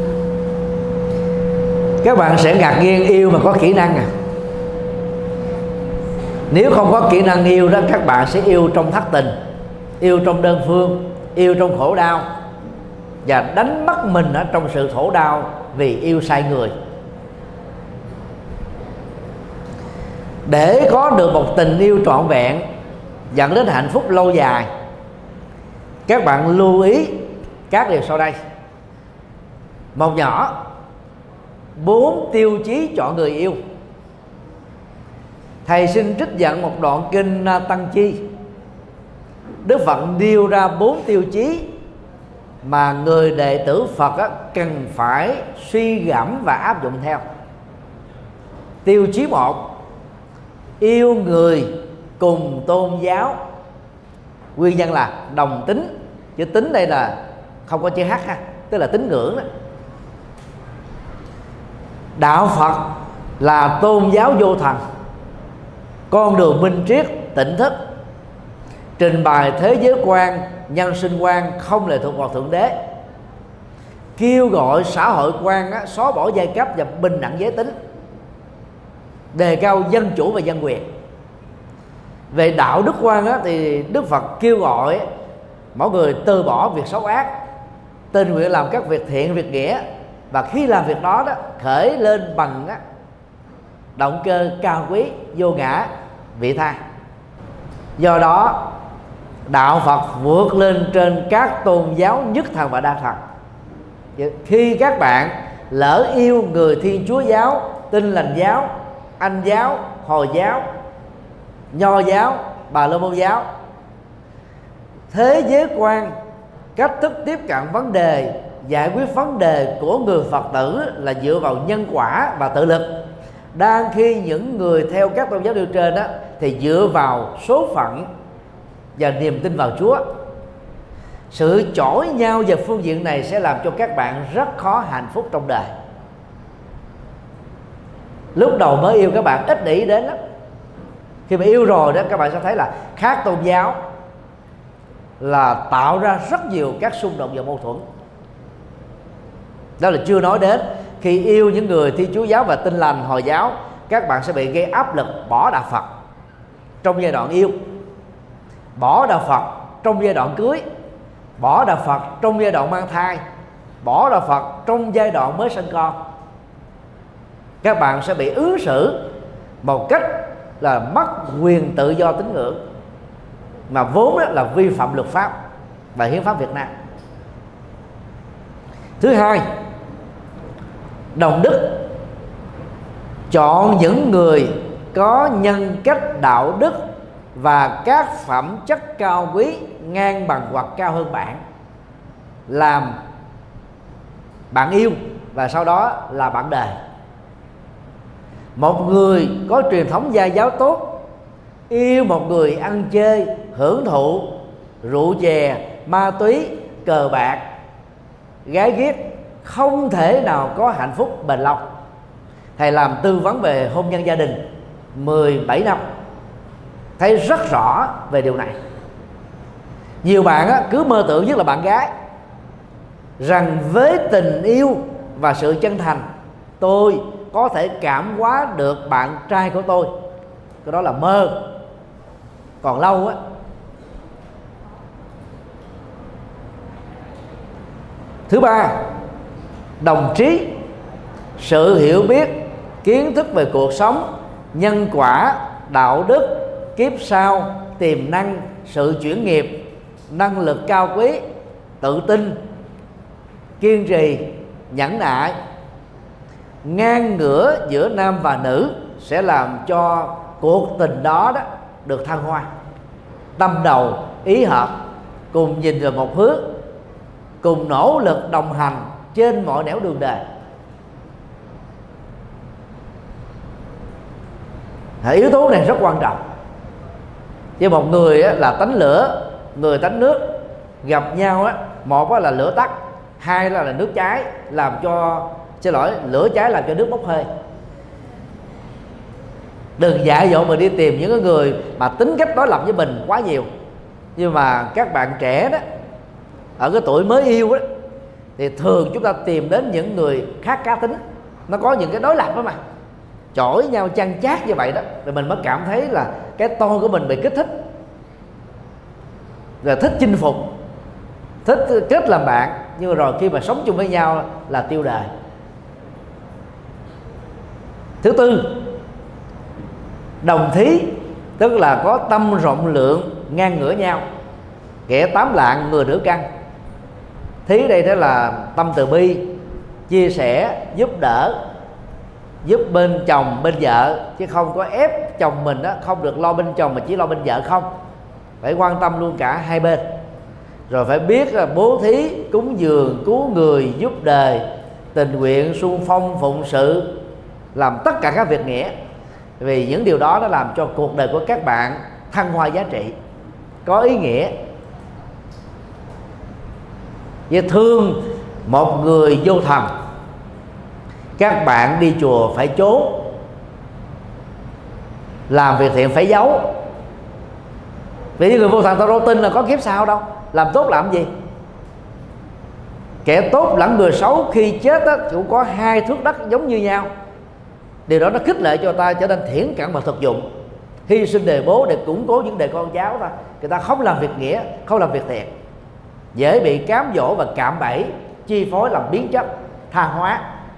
Các bạn sẽ ngạc nhiên, yêu mà có kỹ năng à? Nếu không có kỹ năng yêu đó, các bạn sẽ yêu trong thất tình, yêu trong đơn phương, yêu trong khổ đau, và đánh mất mình ở trong sự khổ đau vì yêu sai người. Để có được một tình yêu trọn vẹn dẫn đến hạnh phúc lâu dài, các bạn lưu ý các điều sau đây. Một nhỏ, bốn tiêu chí chọn người yêu. Thầy xin trích dẫn một đoạn kinh Tăng Chi. Đức Phật nêu ra bốn tiêu chí mà người đệ tử Phật á, cần phải suy gẫm và áp dụng theo. Tiêu chí một, yêu người cùng tôn giáo. Nguyên nhân là đồng tính, chữ tính đây là không có chữ h ha, tức là tín ngưỡng đó. Đạo Phật là tôn giáo vô thần, con đường minh triết, tỉnh thức, trình bày thế giới quan, nhân sinh quan không lệ thuộc vào Thượng Đế, kêu gọi xã hội quan á, xóa bỏ giai cấp và bình đẳng giới tính, đề cao dân chủ và dân quyền. Về đạo đức quan á, thì Đức Phật kêu gọi mỗi người từ bỏ việc xấu ác, tình nguyện làm các việc thiện, việc nghĩa, và khi làm việc đó đó khởi lên bằng á, động cơ cao quý, vô ngã, vị tha. Do đó đạo Phật vượt lên trên các tôn giáo nhất thần và đa thần. Khi các bạn lỡ yêu người Thiên Chúa giáo, Tin Lành giáo, Anh giáo, Hồi giáo, Nho giáo, Bà La Môn giáo, thế giới quan, cách thức tiếp cận vấn đề, giải quyết vấn đề của người Phật tử là dựa vào nhân quả và tự lực. Đang khi những người theo các tôn giáo nêu trên đó thì dựa vào số phận và niềm tin vào Chúa. Sự chổi nhau về phương diện này sẽ làm cho các bạn rất khó hạnh phúc trong đời. Lúc đầu mới yêu các bạn ít để ý đến lắm. Khi mà yêu rồi đó, các bạn sẽ thấy là khác tôn giáo là tạo ra rất nhiều các xung đột và mâu thuẫn. Đó là chưa nói đến khi yêu những người Thiên Chúa giáo và Tin Lành Hồi giáo, các bạn sẽ bị gây áp lực bỏ đạo Phật trong giai đoạn yêu, bỏ đạo Phật trong giai đoạn cưới, bỏ đạo Phật trong giai đoạn mang thai, bỏ đạo Phật trong giai đoạn mới sinh con. Các bạn sẽ bị ứng xử một cách là mất quyền tự do tín ngưỡng, mà vốn là vi phạm luật pháp và hiến pháp Việt Nam. Thứ hai, đồng đức chọn những người có nhân cách đạo đức và các phẩm chất cao quý ngang bằng hoặc cao hơn bạn làm bạn yêu và sau đó là bạn đời. Một người có truyền thống gia giáo tốt yêu một người ăn chơi, hưởng thụ rượu chè, ma túy, cờ bạc, gái ghiếc không thể nào có hạnh phúc bền lâu. Thầy làm tư vấn về hôn nhân gia đình mười bảy năm, thấy rất rõ về điều này. Nhiều bạn á, cứ mơ tưởng, nhất là bạn gái, rằng với tình yêu và sự chân thành tôi có thể cảm hóa được bạn trai của tôi. Cái đó là mơ, còn lâu á. Thứ ba, đồng trí, sự hiểu biết, kiến thức về cuộc sống, nhân quả, đạo đức, kiếp sau, tiềm năng, sự chuyển nghiệp, năng lực cao quý, tự tin, kiên trì, nhẫn nại, ngang ngửa giữa nam và nữ sẽ làm cho cuộc tình đó, đó được thăng hoa. Tâm đầu ý hợp, cùng nhìn về một hướng, cùng nỗ lực đồng hành trên mọi nẻo đường đời. Yếu tố này rất quan trọng. Chứ một người là tánh lửa, người tánh nước, gặp nhau á, một là lửa tắt, hai là, là nước cháy, làm cho xin lỗi lửa cháy làm cho nước bốc hơi. Đừng dại dột mà đi tìm những cái người mà tính cách đối lập với mình quá nhiều. Nhưng mà các bạn trẻ đó, ở cái tuổi mới yêu đó, thì thường chúng ta tìm đến những người khác cá tính, nó có những cái đối lập đó mà, chổi nhau chăn chát như vậy đó, rồi mình mới cảm thấy là cái tôi của mình bị kích thích, rồi thích chinh phục, thích kết làm bạn, nhưng rồi khi mà sống chung với nhau là tiêu đời. Thứ tư, đồng thí, tức là có tâm rộng lượng ngang ngửa nhau, kẻ tám lạng người nửa cân. Thí đây đó là tâm từ bi, chia sẻ, giúp đỡ, giúp bên chồng bên vợ, chứ không có ép chồng mình đó, không được lo bên chồng mà chỉ lo bên vợ không, phải quan tâm luôn cả hai bên. Rồi phải biết là bố thí, cúng dường, cứu người, giúp đời, tình nguyện, xung phong, phụng sự, làm tất cả các việc nghĩa. Vì những điều đó nó làm cho cuộc đời của các bạn thăng hoa giá trị, có ý nghĩa. Như thương một người vô thần, các bạn đi chùa phải trốn, làm việc thiện phải giấu. Vì những người vô thần tao đâu tin là có kiếp sau đâu, làm tốt làm gì? Kẻ tốt lẫn người xấu khi chết á, cũng có hai thước đất giống như nhau. Điều đó nó khích lệ cho ta trở nên thiển cận và thực dụng, hy sinh đề bố để củng cố những đề con cháu ta. Người ta không làm việc nghĩa, không làm việc thiện, dễ bị cám dỗ và cạm bẫy, chi phối làm biến chất, tha hóa.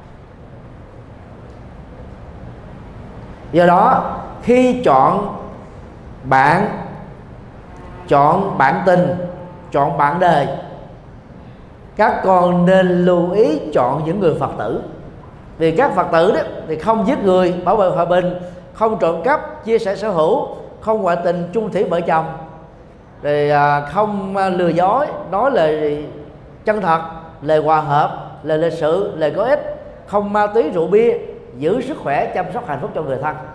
Do đó khi chọn bạn, chọn bạn tình, chọn bạn đời, các con nên lưu ý chọn những người Phật tử. Vì các Phật tử đó thì không giết người, bảo vệ hòa bình, không trộm cắp, chia sẻ sở hữu, không ngoại tình, chung thủy vợ chồng, rồi không lừa dối, nói lời chân thật, lời hòa hợp, lời lịch sự, lời có ích, không ma túy rượu bia, giữ sức khỏe, chăm sóc hạnh phúc cho người thân.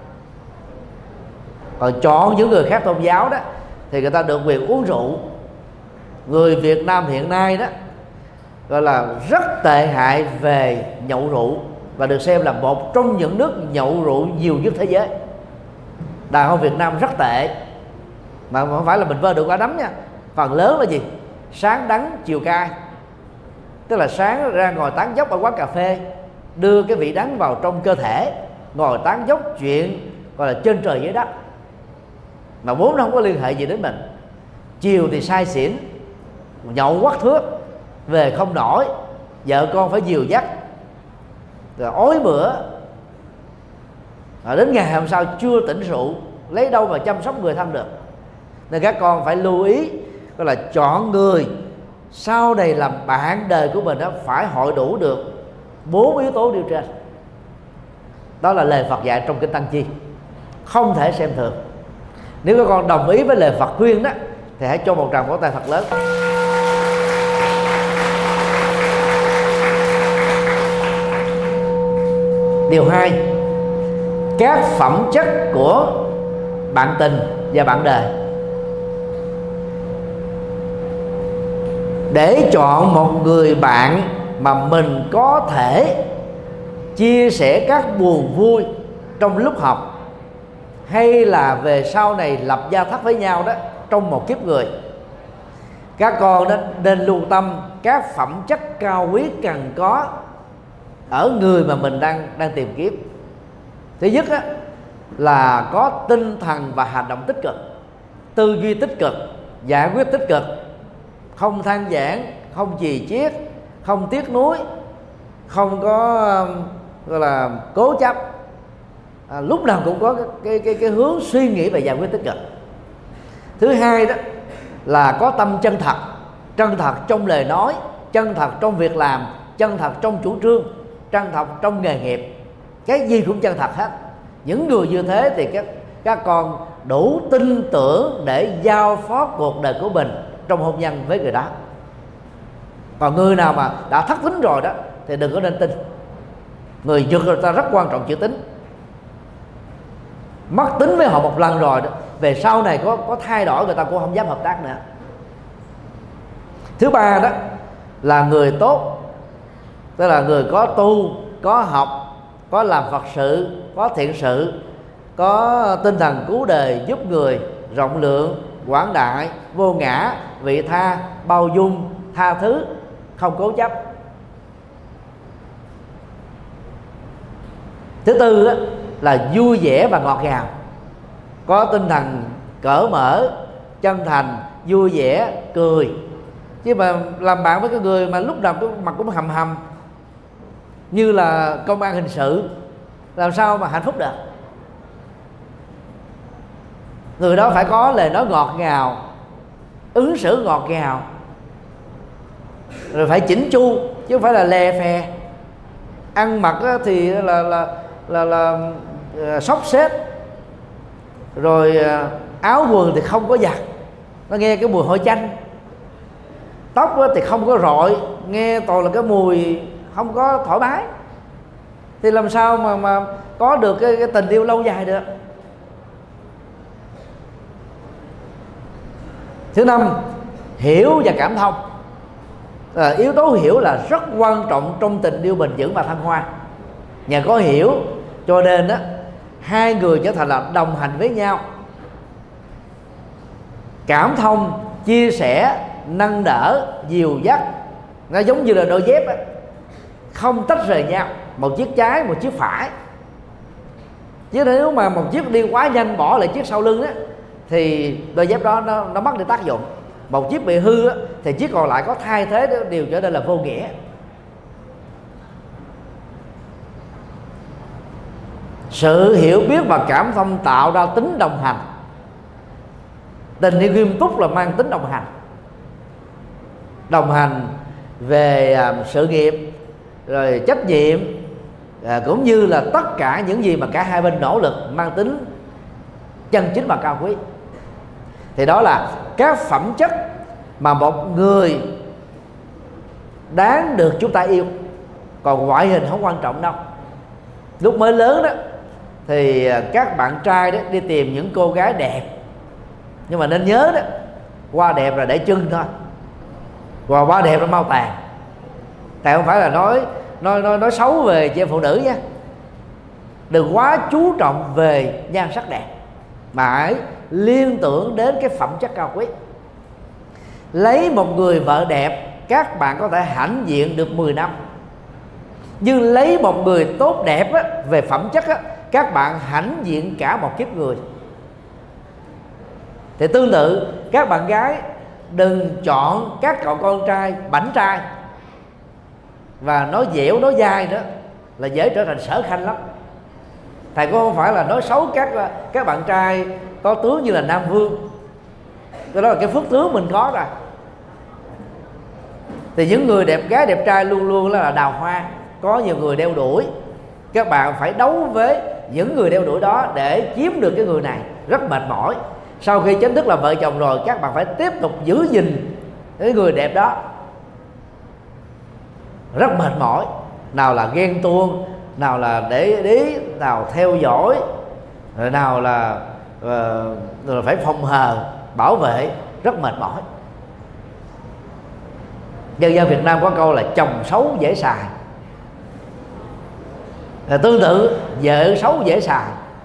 Còn chọn những người khác tôn giáo đó thì người ta được quyền uống rượu, người Việt Nam hiện nay đó gọi là rất tệ hại về nhậu rượu, và được xem là một trong những nước nhậu rượu nhiều nhất thế giới. Đàn ông Việt Nam rất tệ, mà không phải là mình vơ được quả đấm nha. Phần lớn là gì? Sáng đắng chiều cay, tức là sáng ra ngồi tán dóc ở quán cà phê, đưa cái vị đắng vào trong cơ thể, ngồi tán dóc chuyện gọi là trên trời dưới đất, mà vốn nó không có liên hệ gì đến mình. Chiều thì say xỉn, nhậu quắt thước, về không nổi, vợ con phải dìu dắt, rồi ói bữa, rồi đến ngày hôm sau chưa tỉnh rượu, lấy đâu mà chăm sóc người thân được. Nên các con phải lưu ý, gọi là chọn người sau này làm bạn đời của mình đó, phải hội đủ được bốn yếu tố nêu trên. Đó là lời Phật dạy trong kinh Tăng Chi, không thể xem thường. Nếu các con đồng ý với lời Phật khuyên đó, thì hãy cho một tràng vỗ tay thật lớn. Điều hai, các phẩm chất của bạn tình và bạn đời. Để chọn một người bạn mà mình có thể chia sẻ các buồn vui trong lúc học, hay là về sau này lập gia thất với nhau đó trong một kiếp người, các con đó nên lưu tâm các phẩm chất cao quý cần có ở người mà mình đang đang tìm kiếm. Thứ nhất á, là có tinh thần và hành động tích cực, tư duy tích cực, giải quyết tích cực, không than vãn, không chì chiết, không tiếc nuối, không có gọi là cố chấp, à, lúc nào cũng có cái, cái, cái, cái hướng suy nghĩ về giải quyết tích cực. Thứ hai đó là có tâm chân thật, chân thật trong lời nói, chân thật trong việc làm, chân thật trong chủ trương, chân thật trong nghề nghiệp. Cái gì cũng chân thật hết. Những người như thế thì các, các con đủ tin tưởng để giao phó cuộc đời của mình trong hôn nhân với người đó. Còn người nào mà đã thất tín rồi đó thì đừng có nên tin. Người Nhật người ta rất quan trọng chữ tín. Mất tín với họ một lần rồi đó, về sau này có, có thay đổi người ta cũng không dám hợp tác nữa. Thứ ba đó là người tốt, tức là người có tu, có học, có làm Phật sự, có thiện sự, có tinh thần cứu đời, giúp người, rộng lượng, quảng đại, vô ngã, vị tha, bao dung, tha thứ, không cố chấp. Thứ tư đó là vui vẻ và ngọt ngào, có tinh thần cởi mở, chân thành, vui vẻ, cười. Chứ mà làm bạn với cái người mà lúc nào cũng mặt cũng hầm hầm như là công an hình sự, làm sao mà hạnh phúc được? Người đó phải có lời nói ngọt ngào, ứng xử ngọt ngào, rồi phải chỉnh chu chứ không phải là lè phè. Ăn mặc thì là là là, là, là xốc xếp, rồi áo quần thì không có giặt, nó nghe cái mùi hôi chanh. Tóc thì không có rọi, nghe toàn là cái mùi không có thoải mái. Thì làm sao mà mà có được cái, cái tình yêu lâu dài được? Thứ năm, hiểu và cảm thông. À, yếu tố hiểu là rất quan trọng trong tình yêu bền vững và thăng hoa. Nhờ có hiểu cho nên đó, hai người trở thành là đồng hành với nhau. Cảm thông, chia sẻ, nâng đỡ, dìu dắt, nó giống như là đôi dép á, không tách rời nhau, một chiếc trái, một chiếc phải. Chứ nếu mà một chiếc đi quá nhanh bỏ lại chiếc sau lưng á, thì đôi dép đó nó, nó mất đi tác dụng. Một chiếc bị hư á, thì chiếc còn lại có thay thế đó, điều trở nên là vô nghĩa. Sự hiểu biết và cảm thông tạo ra tính đồng hành. Tình yêu nghiêm túc là mang tính đồng hành. Đồng hành về uh, sự nghiệp, rồi trách nhiệm, uh, cũng như là tất cả những gì mà cả hai bên nỗ lực mang tính chân chính và cao quý. Thì đó là các phẩm chất mà một người đáng được chúng ta yêu. Còn ngoại hình không quan trọng đâu. Lúc mới lớn đó thì các bạn trai đó đi tìm những cô gái đẹp, nhưng mà nên nhớ đó, qua đẹp là để chân thôi, Và quá đẹp nó mau tàn. Tại không phải là nói nói nói nói xấu về chị em phụ nữ nha, đừng quá chú trọng về nhan sắc đẹp, mà hãy liên tưởng đến cái phẩm chất cao quý. Lấy một người vợ đẹp, các bạn có thể hãnh diện được mười năm, nhưng lấy một người tốt đẹp á, về phẩm chất á, các bạn hãnh diện cả một kiếp người. Thì tương tự, các bạn gái đừng chọn các cậu con trai bảnh trai và nói dẻo nói dai nữa là dễ trở thành sở khanh lắm. Thầy cũng không phải là nói xấu các các bạn trai có tướng như là Nam Vương, cái đó là cái phước tướng mình có rồi. Thì những người đẹp gái đẹp trai luôn luôn là đào hoa, có nhiều người đeo đuổi. Các bạn phải đấu với những người đeo đuổi đó để chiếm được cái người này, rất mệt mỏi. Sau khi chính thức là vợ chồng rồi, các bạn phải tiếp tục giữ gìn cái người đẹp đó, rất mệt mỏi. Nào là ghen tuông, nào là để ý, nào theo dõi, rồi nào là uh, rồi phải phòng hờ, bảo vệ, rất mệt mỏi. Dân gian Việt Nam có câu là chồng xấu dễ xài, là tương tự vợ xấu dễ xài.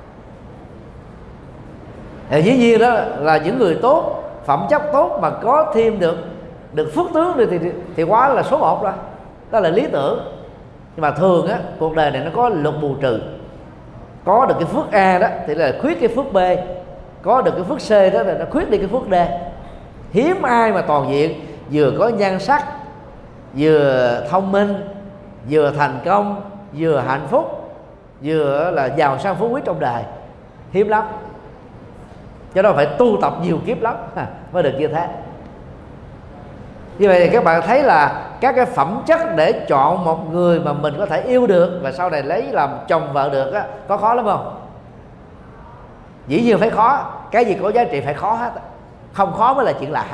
Thì dĩ nhiên đó là những người tốt, phẩm chất tốt mà có thêm được được phước tướng thì, thì, thì quá là số một rồi. Đó là lý tưởng. Nhưng mà thường á, cuộc đời này nó có luật bù trừ. Có được cái phước A đó thì là khuyết cái phước B, có được cái phước C đó là nó khuyết đi cái phước D. Hiếm ai mà toàn diện, vừa có nhan sắc, vừa thông minh, vừa thành công, vừa hạnh phúc, vừa là giàu sang phú quý trong đời. Hiếm lắm. Cho nên phải tu tập nhiều kiếp lắm mới được như thế. Như vậy thì các bạn thấy là các cái phẩm chất để chọn một người mà mình có thể yêu được và sau này lấy làm chồng vợ được á, có khó lắm không? Dĩ nhiên phải khó. Cái gì có giá trị phải khó hết. Không khó mới là chuyện lạ.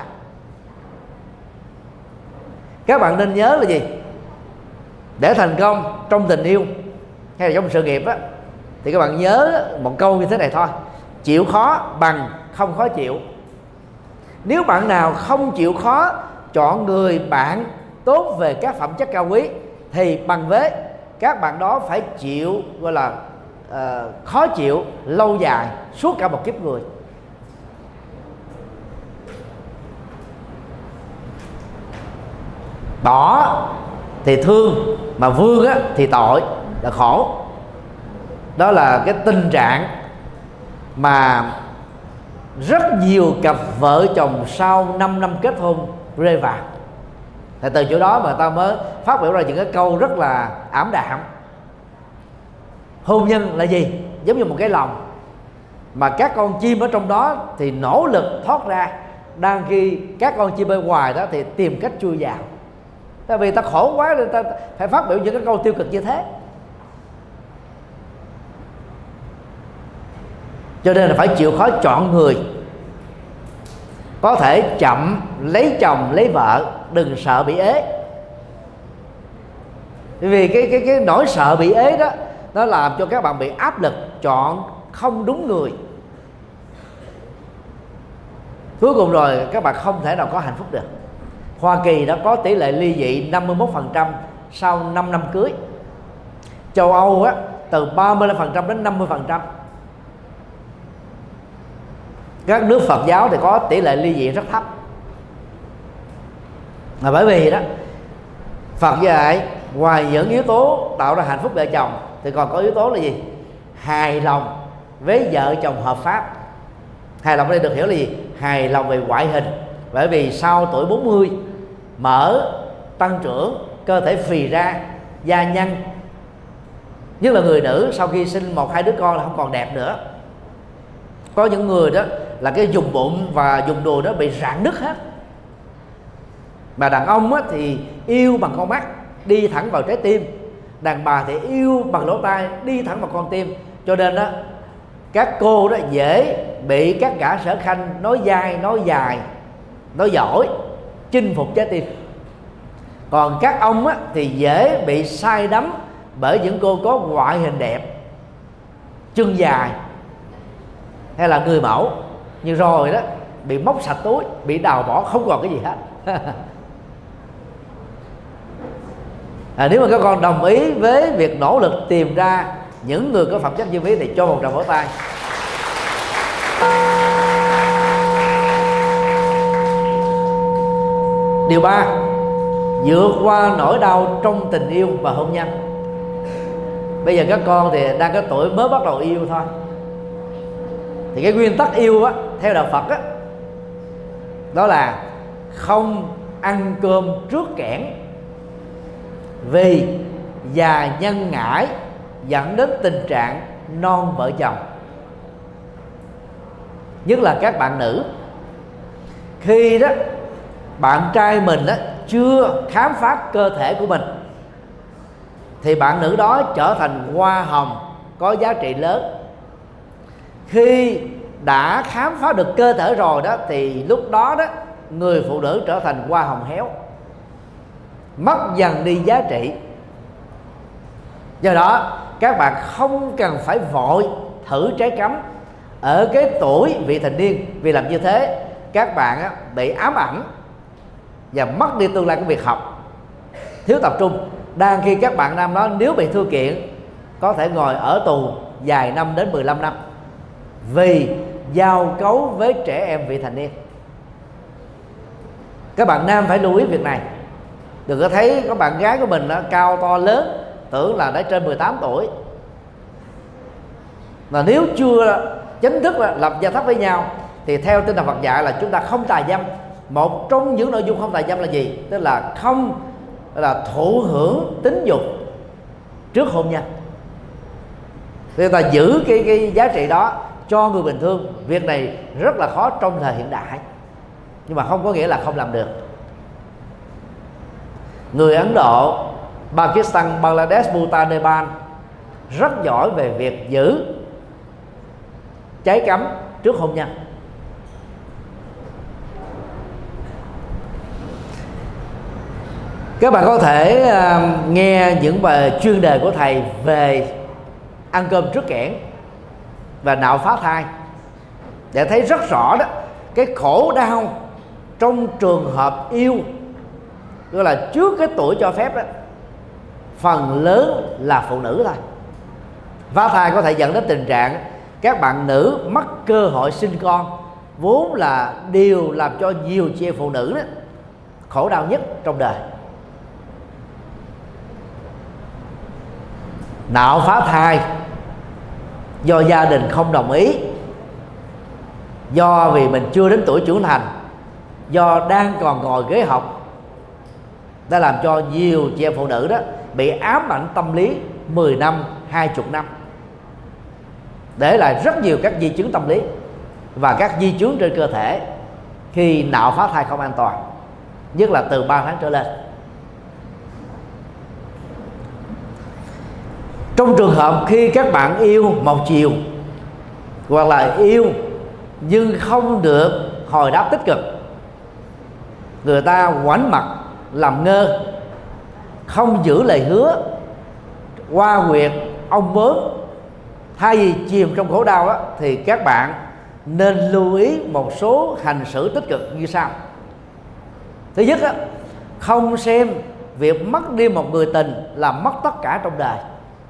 Các bạn nên nhớ là gì? Để thành công trong tình yêu hay là trong sự nghiệp á, thì các bạn nhớ một câu như thế này thôi: chịu khó bằng không khó chịu. Nếu bạn nào không chịu khó chọn người bạn tốt về các phẩm chất cao quý, thì bằng với các bạn đó phải chịu gọi là uh, khó chịu lâu dài suốt cả một kiếp người. Bỏ thì thương, mà vương á, thì tội, là khổ. Đó là cái tình trạng mà rất nhiều cặp vợ chồng sau năm năm kết hôn rơi vào. Thì từ chỗ đó mà ta mới phát biểu ra những cái câu rất là ảm đạm. Hôn nhân là gì? Giống như một cái lồng mà các con chim ở trong đó thì nỗ lực thoát ra, đang khi các con chim bên ngoài đó thì tìm cách chui vào. Tại vì ta khổ quá nên ta phải phát biểu những cái câu tiêu cực như thế. Cho nên là phải chịu khó chọn người. Có thể chậm lấy chồng lấy vợ, đừng sợ bị ế. Vì cái cái cái nỗi sợ bị ế đó, nó làm cho các bạn bị áp lực chọn không đúng người. Cuối cùng rồi các bạn không thể nào có hạnh phúc được. Hoa Kỳ đã có tỷ lệ ly dị năm mươi mốt phần trăm sau năm năm cưới. Châu Âu á, từ ba mươi lăm phần trăm đến năm mươi phần trăm. Các nước Phật giáo thì có tỷ lệ ly dị rất thấp. Là bởi vì đó, Phật dạy ngoài những yếu tố tạo ra hạnh phúc vợ chồng thì còn có yếu tố là gì? Hài lòng với vợ chồng hợp pháp. Hài lòng ở đây được hiểu là gì? Hài lòng về ngoại hình. Bởi vì sau tuổi bốn mươi, mỡ tăng trưởng, cơ thể phì ra, da nhăn. Nhất là người nữ sau khi sinh một hai đứa con là không còn đẹp nữa. Có những người đó là cái vùng bụng và vùng đùi đó bị rạn nứt hết. Mà đàn ông á, thì yêu bằng con mắt, đi thẳng vào trái tim. Đàn bà thì yêu bằng lỗ tai, đi thẳng vào con tim. Cho nên đó, các cô đó dễ bị các gã sở khanh nói dai, nói dài, nói giỏi chinh phục trái tim. Còn các ông á, thì dễ bị say đắm bởi những cô có ngoại hình đẹp, chân dài, hay là người mẫu, nhưng rồi đó bị móc sạch túi, bị đào bỏ không còn cái gì hết. À, nếu mà các con đồng ý với việc nỗ lực tìm ra những người có phẩm chất như ý thì cho một tràng vỗ tay. Điều ba, vượt qua nỗi đau trong tình yêu và hôn nhân. Bây giờ các con thì đang có tuổi mới bắt đầu yêu thôi, thì cái nguyên tắc yêu á, theo đạo Phật á, đó là không ăn cơm trước kẽn, vì già nhân ngãi dẫn đến tình trạng non vợ chồng. Nhất là các bạn nữ, khi đó bạn trai mình đó chưa khám phá cơ thể của mình thì bạn nữ đó trở thành hoa hồng có giá trị lớn. Khi đã khám phá được cơ thể rồi đó thì lúc đó đó người phụ nữ trở thành hoa hồng héo, mất dần đi giá trị. Do đó các bạn không cần phải vội thử trái cấm ở cái tuổi vị thành niên, vì làm như thế các bạn á, bị ám ảnh và mất đi tương lai của việc học, thiếu tập trung. Đang khi các bạn nam đó nếu bị thư kiện có thể ngồi ở tù vài năm đến mười lăm năm vì giao cấu với trẻ em vị thành niên. Các bạn nam phải lưu ý việc này. Đừng có thấy có bạn gái của mình đó, cao to lớn, tưởng là đã trên mười tám tuổi, mà nếu chưa chính thức là lập gia thất với nhau thì theo tinh thần Phật dạy là chúng ta không tà dâm. Một trong những nội dung không tà dâm là gì? Tức là không là thụ hưởng tính dục trước hôn nhân. Người ta giữ cái, cái giá trị đó cho người bình thường. Việc này rất là khó trong thời hiện đại, nhưng mà không có nghĩa là không làm được. Người Ấn Độ, Pakistan, Bangladesh, Bhutan, Nepal rất giỏi về việc giữ trái cấm trước hôn nhân. Các bạn có thể uh, nghe những bài chuyên đề của thầy về ăn cơm trước kẽn và nạo phá thai để thấy rất rõ đó cái khổ đau trong trường hợp yêu, tức là trước cái tuổi cho phép đó, phần lớn là phụ nữ thôi. Phá thai có thể dẫn đến tình trạng các bạn nữ mất cơ hội sinh con, vốn là điều làm cho nhiều chị em phụ nữ đó khổ đau nhất trong đời. Nạo phá thai do gia đình không đồng ý, do vì mình chưa đến tuổi trưởng thành, do đang còn ngồi ghế học, đã làm cho nhiều chị em phụ nữ đó bị ám ảnh tâm lý mười năm, hai mươi năm, để lại rất nhiều các di chứng tâm lý và các di chứng trên cơ thể khi nạo phá thai không an toàn, nhất là từ ba tháng trở lên. Trong trường hợp khi các bạn yêu một chiều hoặc là yêu nhưng không được hồi đáp tích cực, người ta ngoảnh mặt làm ngơ, không giữ lời hứa, qua quyệt ông bướm, thay vì chìm trong khổ đau đó, thì các bạn nên lưu ý một số hành xử tích cực như sau. Thứ nhất đó, không xem việc mất đi một người tình là mất tất cả trong đời.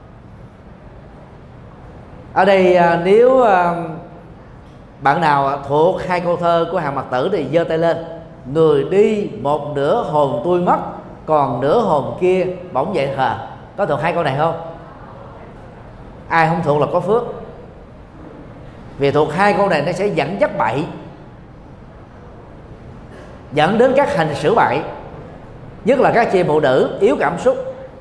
Ở đây nếu bạn nào thuộc hai câu thơ của Hàng Mặc Tử thì giơ tay lên. Người đi một nửa hồn tôi mất, còn nửa hồn kia bỗng dậy khờ. Có thuộc hai câu này không? Ai không thuộc là có phước. Vì thuộc hai câu này nó sẽ dẫn dắt bậy, dẫn đến các hành xử bậy, nhất là các chị phụ nữ yếu cảm xúc,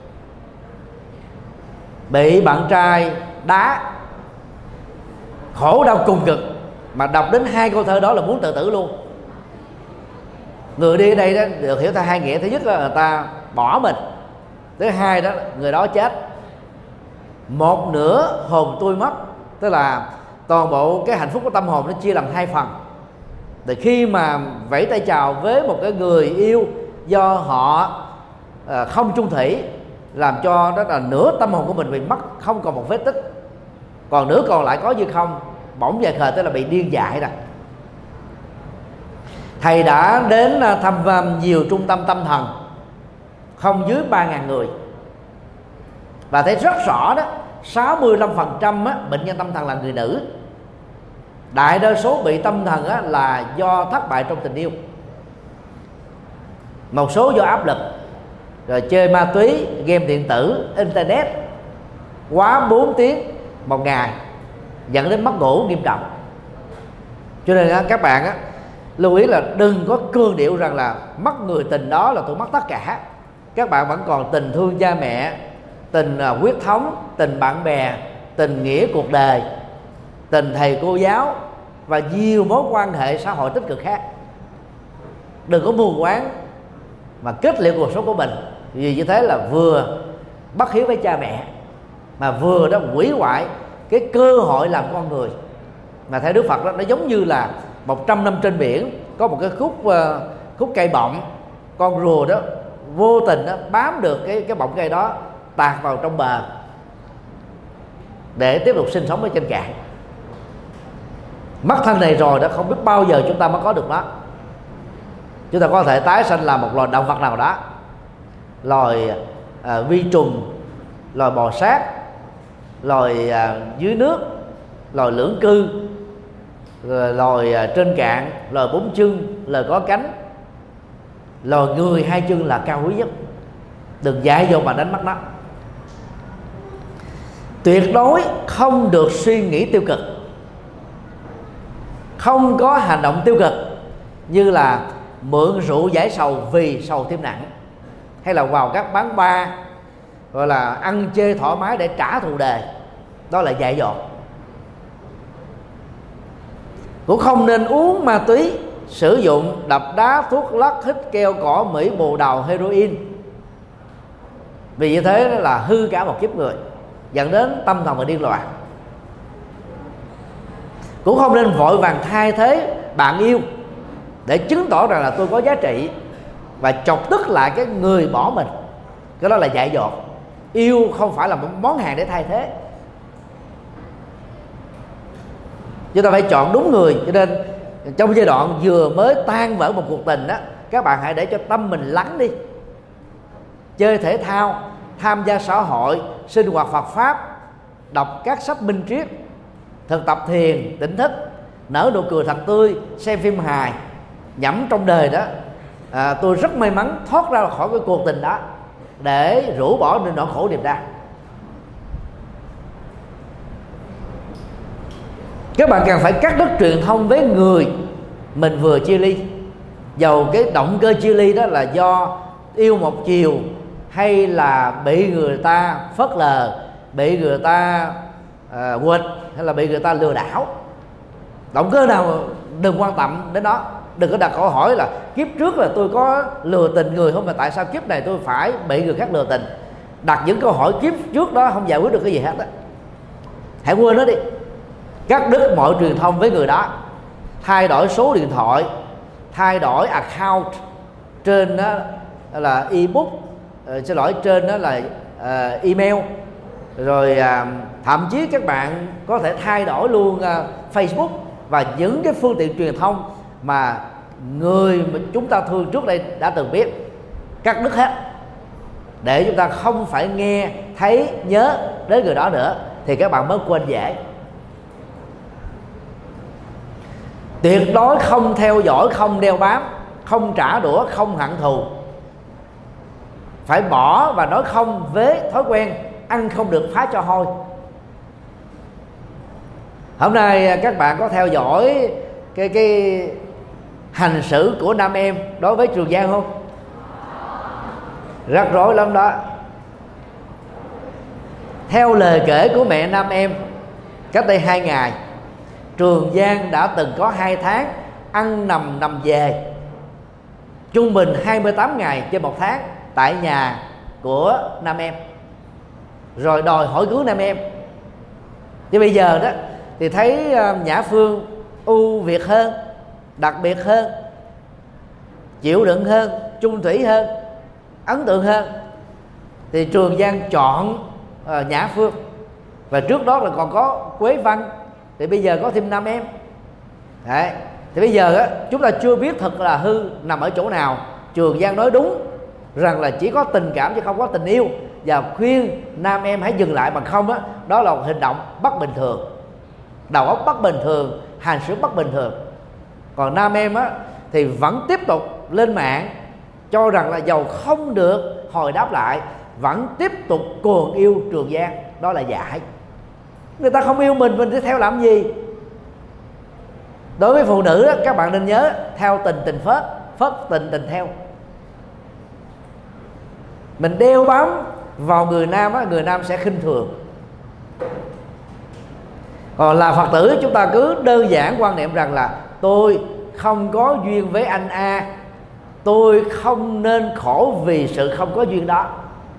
bị bạn trai đá, khổ đau cùng cực, mà đọc đến hai câu thơ đó là muốn tự tử luôn. Người đi ở đây đó được hiểu theo hai nghĩa. Thứ nhất là người ta bỏ mình, thứ hai đó người đó chết. Một nửa hồn tôi mất, tức là toàn bộ cái hạnh phúc của tâm hồn nó chia làm hai phần. Thì khi mà vẫy tay chào với một cái người yêu do họ à, không chung thủy, làm cho đó là nửa tâm hồn của mình bị mất, không còn một vết tích, còn nửa còn lại có như không, bỗng dậy khờ, tức là bị điên dại rồi. Thầy đã đến thăm nhiều trung tâm tâm thần không dưới ba nghìn người Và thấy rất rõ đó, sáu mươi lăm phần trăm á, bệnh nhân tâm thần là người nữ. Đại đa số bị tâm thần á, là do thất bại trong tình yêu, một số do áp lực, rồi chơi ma túy, game điện tử, internet quá bốn tiếng một ngày, dẫn đến mất ngủ nghiêm trọng. Cho nên á, các bạn á, lưu ý là đừng có cương điệu rằng là mất người tình đó là tôi mất tất cả. Các bạn vẫn còn tình thương cha mẹ, tình uh, huyết thống, tình bạn bè, tình nghĩa cuộc đời, tình thầy cô giáo và nhiều mối quan hệ xã hội tích cực khác. Đừng có mù quáng mà kết liễu cuộc sống của mình, vì như thế là vừa bất hiếu với cha mẹ mà vừa đó hủy hoại cái cơ hội làm con người. Mà theo Đức Phật đó, nó giống như là một trăm năm trên biển có một cái khúc uh, khúc cây bọng, con rùa đó vô tình đó, bám được cái cái bọng cây đó, tạt vào trong bờ để tiếp tục sinh sống ở trên cạn. Mất thân này rồi đó, không biết bao giờ chúng ta mới có được nó. Chúng ta có thể tái sanh là một loài động vật nào đó, loài à, vi trùng, loài bò sát, loài à, dưới nước, loài lưỡng cư, rồi loài à, trên cạn, loài bốn chân, loài có cánh, loài người hai chân là cao quý nhất. Đừng dại dột mà đánh mất nó. Tuyệt đối không được suy nghĩ tiêu cực, không có hành động tiêu cực như là mượn rượu giải sầu vì sầu thêm nặng, hay là vào các quán bar gọi là ăn chơi thoải mái để trả thù đề. Đó là dại dột. Cũng không nên uống ma túy, sử dụng đập đá, thuốc lắc, hít keo, cỏ Mỹ, bồ đào, heroin, vì như thế là hư cả một kiếp người, dẫn đến tâm thần và điên loạn. Cũng không nên vội vàng thay thế bạn yêu để chứng tỏ rằng là tôi có giá trị và chọc tức lại cái người bỏ mình. Cái đó là dại dột. Yêu không phải là một món hàng để thay thế. Chúng ta phải chọn đúng người. Cho nên trong giai đoạn vừa mới tan vỡ một cuộc tình đó, các bạn hãy để cho tâm mình lắng đi, chơi thể thao, tham gia xã hội, sinh hoạt Phật pháp, đọc các sách minh triết, thực tập thiền, tỉnh thức, nở nụ cười thật tươi, xem phim hài, nhẩm trong đời đó. À, tôi rất may mắn thoát ra khỏi cái cuộc tình đó để rũ bỏ nên nỗi khổ niềm đau. Các bạn cần phải cắt đứt truyền thông với người mình vừa chia ly, dầu cái động cơ chia ly đó là do yêu một chiều hay là bị người ta phớt lờ, bị người ta à, quỵt, hay là bị người ta lừa đảo. Động cơ nào đừng quan tâm đến đó. Đừng có đặt câu hỏi là kiếp trước là tôi có lừa tình người không, mà tại sao kiếp này tôi phải bị người khác lừa tình. Đặt những câu hỏi kiếp trước đó không giải quyết được cái gì hết đó. Hãy quên nó đi. Cắt đứt mọi truyền thông với người đó, thay đổi số điện thoại, thay đổi account trên đó là ebook, uh, xin lỗi trên đó là uh, email, rồi uh, thậm chí các bạn có thể thay đổi luôn uh, Facebook và những cái phương tiện truyền thông mà người mà chúng ta thương trước đây đã từng biết. Cắt đứt hết để chúng ta không phải nghe, thấy, nhớ đến người đó nữa, thì các bạn mới quên dễ. Tuyệt đối không theo dõi, không đeo bám, không trả đũa, không hận thù. Phải bỏ và nói không với thói quen ăn không được phá cho hôi. Hôm nay các bạn có theo dõi cái cái hành xử của nam em đối với Trường Giang không? Rắc rối lắm đó. Theo lời kể của mẹ nam em, cách đây hai ngày, Trường Giang đã từng có hai tháng ăn nằm nằm về, trung bình hai mươi tám ngày trên một tháng tại nhà của nam em, rồi đòi hỏi cứu nam em. Chứ bây giờ đó thì thấy Nhã Phương ưu việt hơn, đặc biệt hơn, chịu đựng hơn, chung thủy hơn, ấn tượng hơn, thì Trường Giang chọn uh, Nhã Phương. Và trước đó là còn có Quế Văn, thì bây giờ có thêm nam em. Đấy. Thì bây giờ á, chúng ta chưa biết thật là hư nằm ở chỗ nào. Trường Giang nói đúng rằng là chỉ có tình cảm chứ không có tình yêu, và khuyên nam em hãy dừng lại, bằng không á, đó là một hành động bất bình thường, đầu óc bất bình thường, hành xử bất bình thường. Còn nam em á thì vẫn tiếp tục lên mạng cho rằng là dầu không được hồi đáp lại, vẫn tiếp tục cuồng yêu Trường Giang. Đó là giải. Người ta không yêu mình, mình sẽ theo làm gì? Đối với phụ nữ đó, các bạn nên nhớ, theo tình tình phết, phết tình tình theo. Mình đeo bám vào người nam á, người nam sẽ khinh thường. Còn là Phật tử, chúng ta cứ đơn giản quan niệm rằng là tôi không có duyên với anh A, tôi không nên khổ vì sự không có duyên đó.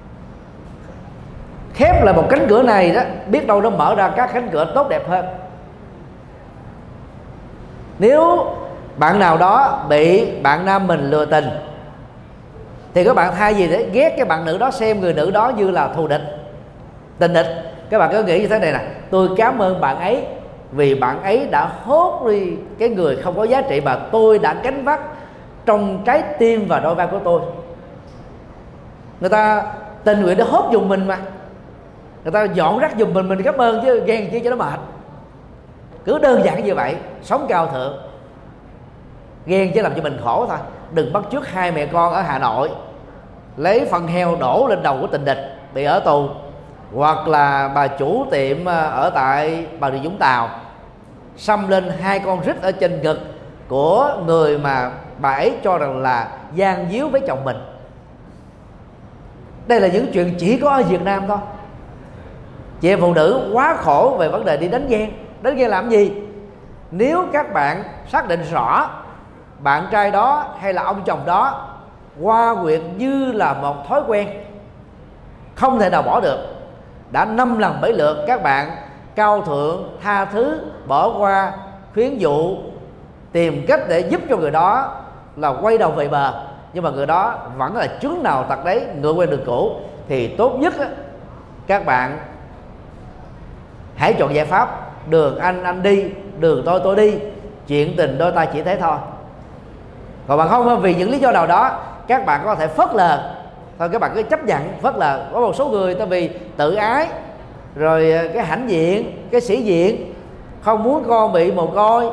Khép lại một cánh cửa này đó, biết đâu nó mở ra các cánh cửa tốt đẹp hơn. Nếu bạn nào đó bị bạn nam mình lừa tình thì các bạn thay vì để ghét cái bạn nữ đó, xem người nữ đó như là thù địch, tình địch, các bạn cứ nghĩ như thế này nè: tôi cảm ơn bạn ấy vì bạn ấy đã hốt đi cái người không có giá trị mà tôi đã gánh vác trong trái tim và đôi vai của tôi. Người ta tình nguyện để hốt dùng mình mà, người ta dọn rác dùng mình, mình cảm ơn chứ ghen chứ cho nó mệt. Cứ đơn giản như vậy, sống cao thượng. Ghen chỉ làm cho mình khổ thôi. Đừng bắt chước hai mẹ con ở Hà Nội lấy phần heo đổ lên đầu của tình địch bị ở tù, hoặc là bà chủ tiệm ở tại Bà Rịa Vũng Tàu xăm lên hai con rít ở trên ngực của người mà bà ấy cho rằng là gian díu với chồng mình. Đây là những chuyện chỉ có ở Việt Nam thôi. Chị em phụ nữ quá khổ về vấn đề đi đánh ghen. Đánh ghen làm gì? Nếu các bạn xác định rõ bạn trai đó hay là ông chồng đó qua quyệt như là một thói quen không thể nào bỏ được, đã năm lần bảy lượt các bạn cao thượng, tha thứ, bỏ qua, khuyến dụ, tìm cách để giúp cho người đó là quay đầu về bờ, nhưng mà người đó vẫn là chướng nào tật đấy, ngựa quen đường cũ, thì tốt nhất á, các bạn hãy chọn giải pháp: đường anh anh đi, đường tôi tôi đi, chuyện tình đôi ta chỉ thế thôi. Còn bằng không, vì những lý do nào đó các bạn có thể phớt lờ thôi, các bạn cứ chấp nhận phớt lờ. Có một số người ta vì tự ái, rồi cái hãnh diện, cái sĩ diện, không muốn con bị mồ côi,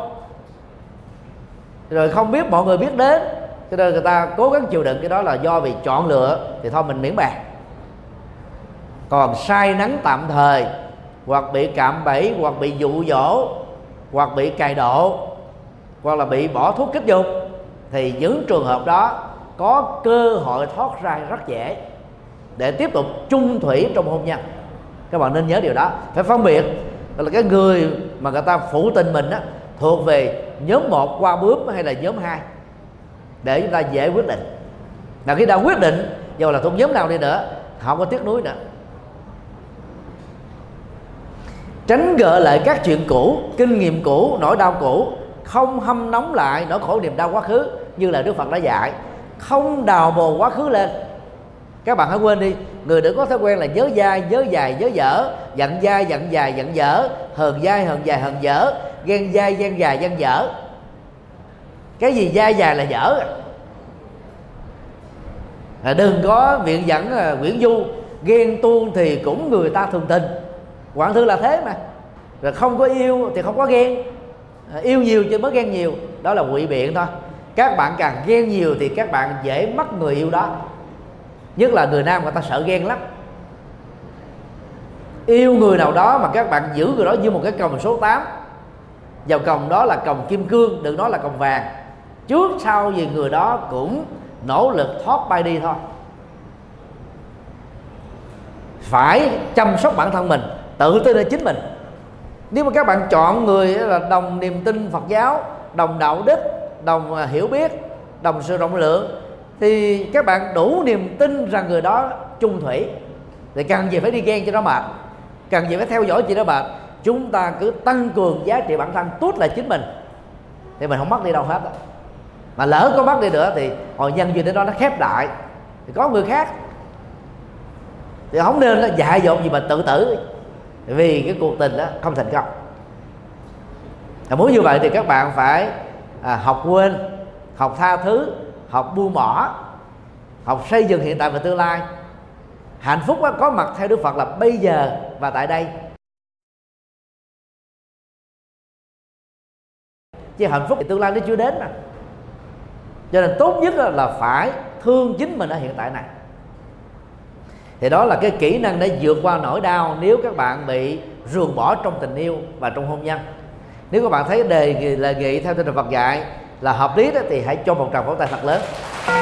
rồi không biết mọi người biết đến, cho nên người ta cố gắng chịu đựng. Cái đó là do vì chọn lựa, thì thôi mình miễn bàn. Còn say nắng tạm thời, hoặc bị cạm bẫy, hoặc bị dụ dỗ, hoặc bị cài độ, hoặc là bị bỏ thuốc kích dục, thì những trường hợp đó có cơ hội thoát ra rất dễ để tiếp tục chung thủy trong hôn nhân. Các bạn nên nhớ điều đó. Phải phân biệt là cái người mà người ta phụ tình mình á, thuộc về nhóm một qua bướm hay là nhóm hai, để chúng ta dễ quyết định. Là khi đã quyết định, dù là thuộc nhóm nào đi nữa, không có tiếc nuối nữa. Tránh gợi lại các chuyện cũ, kinh nghiệm cũ, nỗi đau cũ, không hâm nóng lại nỗi khổ niềm đau quá khứ như là Đức Phật đã dạy. Không đào bồ quá khứ lên. Các bạn hãy quên đi, người nữ có thói quen là nhớ dai, nhớ dài, nhớ dở, giận dai, giận dài, giận dở, hờn dai, hờn dài, hờn dở, ghen dai, ghen dài, ghen dở. Cái gì dai dài là dở. À, đừng có viện dẫn uh, Nguyễn Du: ghen tuông thì cũng người ta thường tình. Quảng thư là thế mà. Rồi không có yêu thì không có ghen, à, yêu nhiều chứ mới ghen nhiều. Đó là ngụy biện thôi. Các bạn càng ghen nhiều thì các bạn dễ mất người yêu đó. Nhất là người nam, người ta sợ ghen lắm. Yêu người nào đó mà các bạn giữ người đó như một cái còng số tám, vào còng đó là còng kim cương, đừng nói là còng vàng. Trước sau gì người đó cũng nỗ lực thoát bay đi thôi. Phải chăm sóc bản thân mình, tự tin ở chính mình. Nếu mà các bạn chọn người là đồng niềm tin Phật giáo, đồng đạo đức, đồng hiểu biết, đồng sự rộng lượng, thì các bạn đủ niềm tin rằng người đó chung thủy, thì cần gì phải đi ghen cho nó mệt, cần gì phải theo dõi chị đó mệt. Chúng ta cứ tăng cường giá trị bản thân, tốt là chính mình, thì mình không mất đi đâu hết. Mà lỡ có mất đi nữa thì hồi nhân duyên đến đó nó khép lại, thì có người khác. Thì không nên là dại dột gì mà tự tử, vì cái cuộc tình đó không thành công. À, muốn như vậy thì các bạn phải à, học quên, học tha thứ, học buông bỏ, học xây dựng hiện tại và tương lai. Hạnh phúc có mặt theo Đức Phật là bây giờ và tại đây, chứ hạnh phúc thì tương lai nó chưa đến mà. Cho nên tốt nhất là phải thương chính mình ở hiện tại này. Thì đó là cái kỹ năng để vượt qua nỗi đau nếu các bạn bị ruồng bỏ trong tình yêu và trong hôn nhân. Nếu các bạn thấy đề đề nghị theo tinh thần Phật dạy là hợp lý đó, thì hãy cho một tràng pháo tay thật lớn.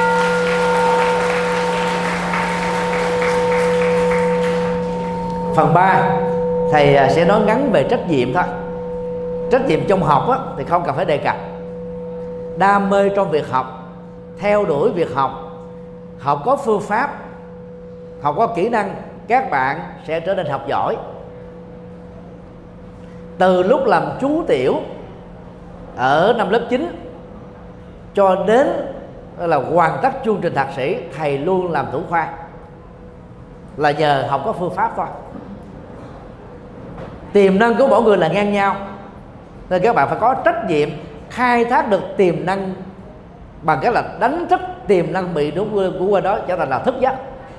Phần ba, thầy sẽ nói ngắn về trách nhiệm thôi. Trách nhiệm trong học á, thì không cần phải đề cập. Đam mê trong việc học, theo đuổi việc học, học có phương pháp, học có kỹ năng, các bạn sẽ trở nên học giỏi. Từ lúc làm chú tiểu ở năm lớp chín cho đến là hoàn tất chương trình thạc sĩ, thầy luôn làm thủ khoa, là nhờ học có phương pháp thôi. Tiềm năng của mỗi người là ngang nhau, nên các bạn phải có trách nhiệm khai thác được tiềm năng bằng cách là đánh thức tiềm năng bị đúng của qua đó trở thành là thức giấc.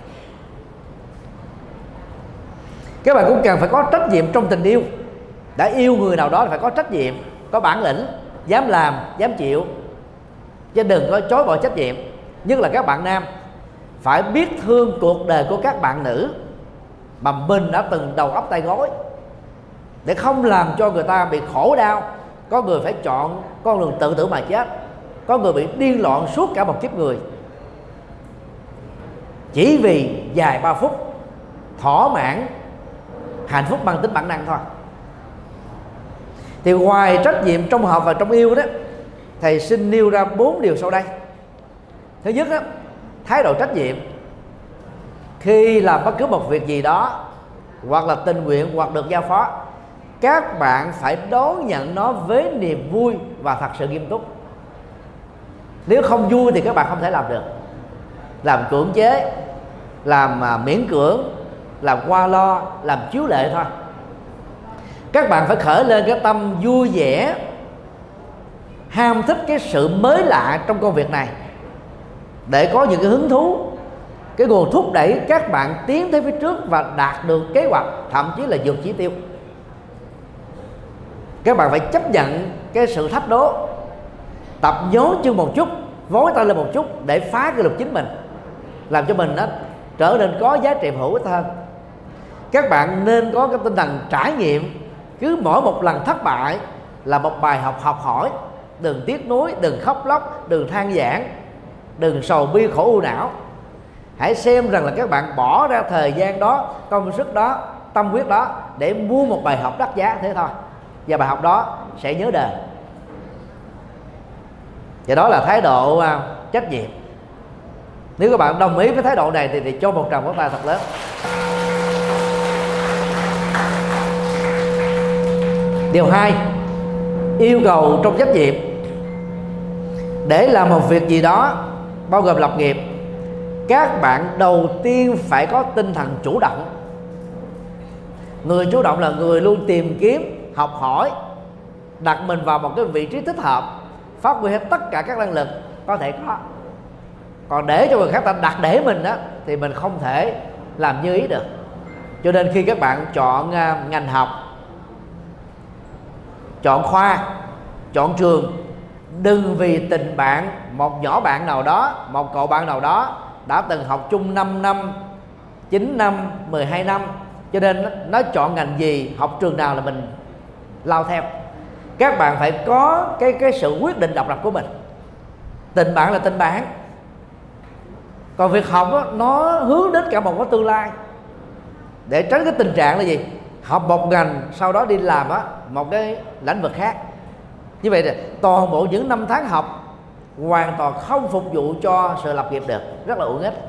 Các bạn cũng cần phải có trách nhiệm trong tình yêu. Đã yêu người nào đó thì phải có trách nhiệm, có bản lĩnh, dám làm, dám chịu, chứ đừng có chối bỏ trách nhiệm. Nhất là các bạn nam phải biết thương cuộc đời của các bạn nữ mà mình đã từng đầu óc tay gối, để không làm cho người ta bị khổ đau. Có người phải chọn con đường tự tử mà chết, có người bị điên loạn suốt cả một kiếp người, chỉ vì vài ba phút thỏa mãn hạnh phúc mang tính bản năng thôi. Thì ngoài trách nhiệm trong học và trong yêu đó, thầy xin nêu ra bốn điều sau đây. Thứ nhất đó, thái độ trách nhiệm. Khi làm bất cứ một việc gì đó, hoặc là tình nguyện hoặc được giao phó, các bạn phải đón nhận nó với niềm vui và thật sự nghiêm túc. Nếu không vui thì các bạn không thể làm được. Làm cưỡng chế, làm miễn cưỡng, làm qua lo, làm chiếu lệ thôi. Các bạn phải khởi lên cái tâm vui vẻ, ham thích cái sự mới lạ trong công việc này, để có những cái hứng thú, cái nguồn thúc đẩy các bạn tiến tới phía trước và đạt được kế hoạch, thậm chí là vượt chỉ tiêu. Các bạn phải chấp nhận cái sự thách đố, tập nhón chân một chút, vói tay lên một chút để phá cái luật chính mình, làm cho mình nó trở nên có giá trị hữu ích hơn. Các bạn nên có cái tinh thần trải nghiệm, cứ mỗi một lần thất bại là một bài học học hỏi. Đừng tiếc nuối, đừng khóc lóc, đừng than vãn, đừng sầu bi khổ u não. Hãy xem rằng là các bạn bỏ ra thời gian đó, công sức đó, tâm huyết đó để mua một bài học đắt giá thế thôi, và bài học đó sẽ nhớ đời. Và đó là thái độ uh, trách nhiệm. Nếu các bạn đồng ý với thái độ này thì, thì cho một tràng pháo tay thật lớn. Điều hai, yêu cầu trong trách nhiệm. Để làm một việc gì đó, bao gồm lập nghiệp, các bạn đầu tiên phải có tinh thần chủ động. Người chủ động là người luôn tìm kiếm, học hỏi, đặt mình vào một cái vị trí thích hợp, phát huy hết tất cả các năng lực có thể có. Còn để cho người khác ta đặt để mình đó, thì mình không thể làm như ý được. Cho nên khi các bạn chọn uh, ngành học, chọn khoa, chọn trường, đừng vì tình bạn một nhỏ bạn nào đó, một cậu bạn nào đó đã từng học chung năm năm, chín năm, mười hai năm, cho nên nó chọn ngành gì, học trường nào là mình lao theo. Các bạn phải có cái, cái sự quyết định độc lập của mình. Tình bạn là tình bạn, còn việc học đó, nó hướng đến cả một cái tương lai, để tránh cái tình trạng là gì, học một ngành sau đó đi làm á một cái lĩnh vực khác. Như vậy thì toàn bộ những năm tháng học hoàn toàn không phục vụ cho sự lập nghiệp được, rất là uổng ích.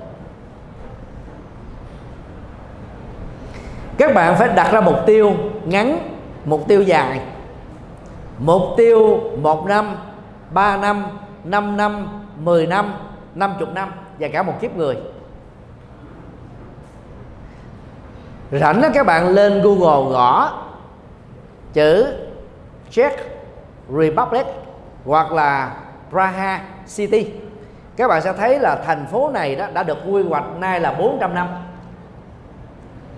Các bạn phải đặt ra mục tiêu ngắn, mục tiêu dài. Mục tiêu một năm, ba năm, năm năm, mười năm, năm chục năm và cả một kiếp người. Rảnh đó các bạn lên Google gõ chữ Czech Republic hoặc là Praha City, các bạn sẽ thấy là thành phố này đó đã được quy hoạch nay là bốn trăm năm.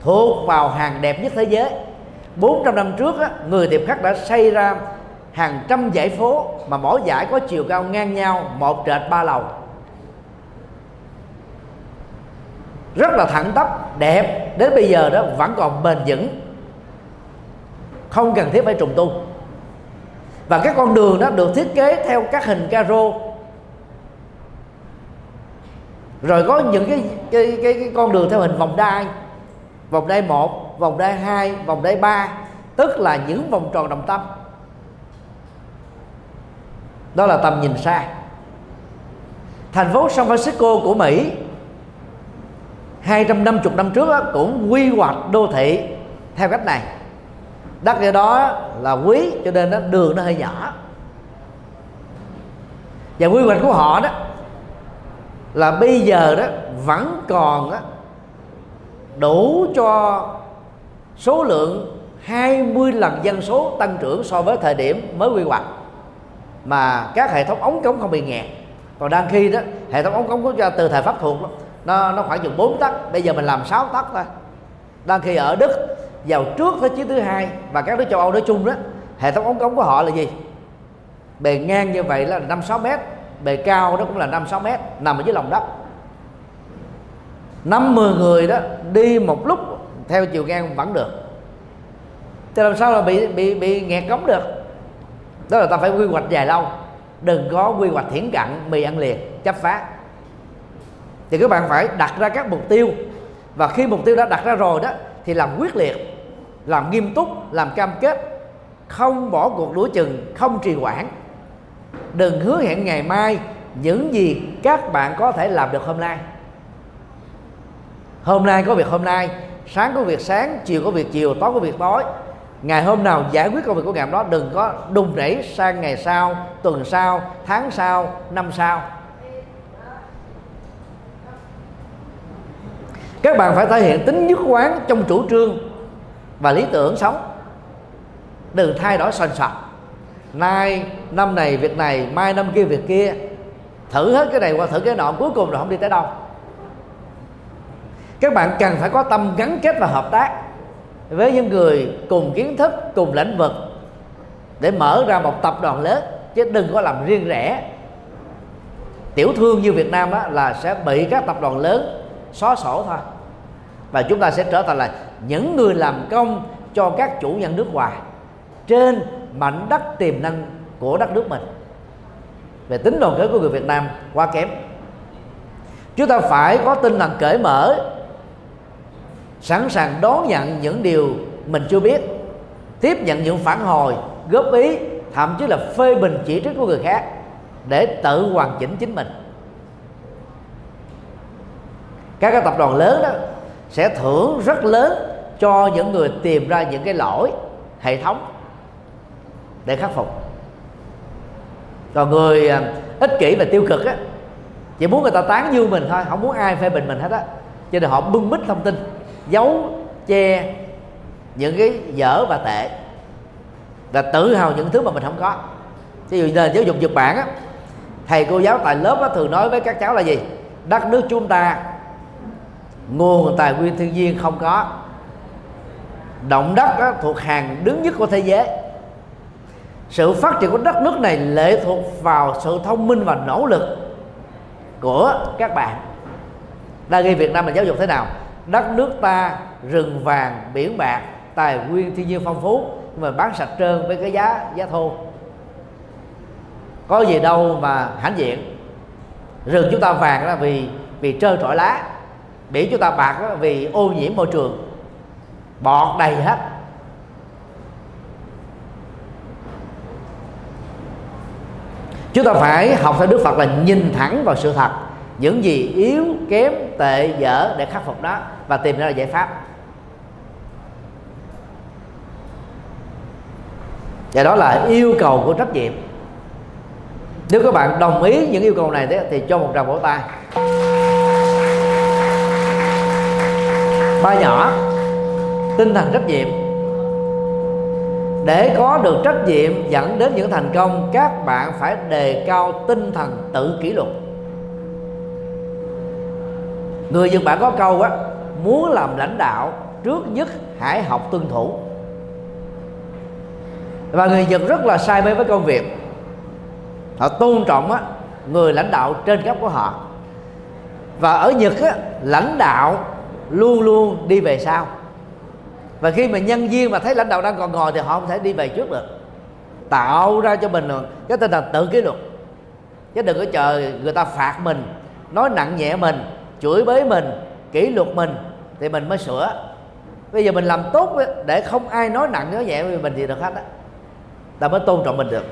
thuộc vào hàng đẹp nhất thế giới. bốn trăm năm trước á, người tiệp khắc đã xây ra hàng trăm dãy phố mà mỗi dãy có chiều cao ngang nhau một trệt ba lầu, rất là thẳng tắp, đẹp, đến bây giờ đó vẫn còn bền vững, không cần thiết phải trùng tu. Và các con đường đó được thiết kế theo các hình caro, rồi có những cái cái, cái, cái con đường theo hình vòng đai, vòng đai một, vòng đai hai, vòng đai ba, tức là những vòng tròn đồng tâm. Đó là tầm nhìn xa. Thành phố San Francisco của Mỹ hai trăm năm mươi năm trước đó, cũng quy hoạch đô thị theo cách này. Đất ở đó là quý cho nên đó, đường nó hơi nhỏ. Và quy hoạch của họ đó là bây giờ đó vẫn còn đó, đủ cho số lượng hai mươi lần dân số tăng trưởng so với thời điểm mới quy hoạch, mà các hệ thống ống cống không bị nghẹt. Còn đang khi đó hệ thống ống cống của từ thời Pháp thuộc đó, nó nó khoảng chừng bốn tấc, bây giờ mình làm sáu tấc thôi. Đang khi ở Đức vào trước Thế chiến thứ hai và các nước châu Âu nói chung đó, hệ thống ống cống của họ là gì? Bề ngang như vậy là năm sáu mét, bề cao đó cũng là năm sáu mét, nằm ở dưới lòng đất. Năm mười người đó đi một lúc theo chiều ngang vẫn được, thì làm sao là bị bị bị nghẹt cống được? Đó là ta phải quy hoạch dài lâu, đừng có quy hoạch thiển cận mì ăn liền chấp phá. Thì các bạn phải đặt ra các mục tiêu, và khi mục tiêu đã đặt ra rồi đó thì làm quyết liệt, làm nghiêm túc, làm cam kết, không bỏ cuộc đuổi chừng, không trì hoãn. Đừng hứa hẹn ngày mai những gì các bạn có thể làm được hôm nay. Hôm nay có việc hôm nay, sáng có việc sáng, chiều có việc chiều, tối có việc tối. Ngày hôm nào giải quyết công việc của ngày hôm đó, đừng có đùng đẩy sang ngày sau, tuần sau, tháng sau, năm sau. Các bạn phải thể hiện tính nhất quán trong chủ trương và lý tưởng sống. Đừng thay đổi sòn sọt. Nay năm này việc này, mai năm kia việc kia, thử hết cái này qua thử cái nọ, cuối cùng rồi không đi tới đâu. Các bạn cần phải có tâm gắn kết và hợp tác với những người cùng kiến thức, cùng lĩnh vực để mở ra một tập đoàn lớn, chứ đừng có làm riêng rẽ. Tiểu thương như Việt Nam đó là sẽ bị các tập đoàn lớn xóa sổ thôi, và chúng ta sẽ trở thành là những người làm công cho các chủ nhân nước ngoài trên mảnh đất tiềm năng của đất nước mình. Về tính đoàn kết của người Việt Nam quá kém. Chúng ta phải có tinh thần cởi mở, sẵn sàng đón nhận những điều mình chưa biết, tiếp nhận những phản hồi, góp ý, thậm chí là phê bình chỉ trích của người khác để tự hoàn chỉnh chính mình. Các cái tập đoàn lớn đó sẽ thưởng rất lớn cho những người tìm ra những cái lỗi hệ thống để khắc phục. Còn người ích kỷ và tiêu cực á, chỉ muốn người ta tán dương mình thôi, không muốn ai phê bình mình hết á, cho nên họ bưng bít thông tin, giấu che những cái dở và tệ, và tự hào những thứ mà mình không có. Ví dụ nền giáo dục Nhật Bản á, thầy cô giáo tại lớp á, thường nói với các cháu là gì? Đất nước chúng ta nguồn tài nguyên thiên nhiên không có, động đất á, thuộc hàng đứng nhất của thế giới. Sự phát triển của đất nước này lệ thuộc vào sự thông minh và nỗ lực của các bạn. Đa ghi Việt Nam là giáo dục thế nào? Đất nước ta rừng vàng, biển bạc, tài nguyên thiên nhiên phong phú, nhưng mà bán sạch trơn với cái giá giá thô. Có gì đâu mà hãnh diện. Rừng chúng ta vàng là vì vì trơ trọi lá, biển chúng ta bạc đó vì ô nhiễm môi trường, bọt đầy hết. Chúng ta phải học theo Đức Phật là nhìn thẳng vào sự thật, những gì yếu, kém, tệ, dở để khắc phục đó và tìm ra giải pháp. Và đó là yêu cầu của trách nhiệm. Nếu các bạn đồng ý những yêu cầu này thì cho một tràng vỗ tay. Ba nhỏ: tinh thần trách nhiệm. Để có được trách nhiệm dẫn đến những thành công, các bạn phải đề cao tinh thần tự kỷ luật. Người Nhật Bản có câu á, muốn làm lãnh đạo trước nhất hãy học tuân thủ. Và người Nhật rất là say mê với công việc, họ tôn trọng á, người lãnh đạo trên cấp của họ. Và ở Nhật á, lãnh đạo luôn luôn đi về sau, và khi mà nhân viên mà thấy lãnh đạo đang còn ngồi thì họ không thể đi về trước được, tạo ra cho mình cái tinh thần tự kỷ luật. Chứ đừng có chờ người ta phạt mình, nói nặng nhẹ mình, chửi bới mình, kỷ luật mình thì mình mới sửa. Bây giờ mình làm tốt để không ai nói nặng nói nhẹ với mình thì được hết á, ta mới tôn trọng mình được.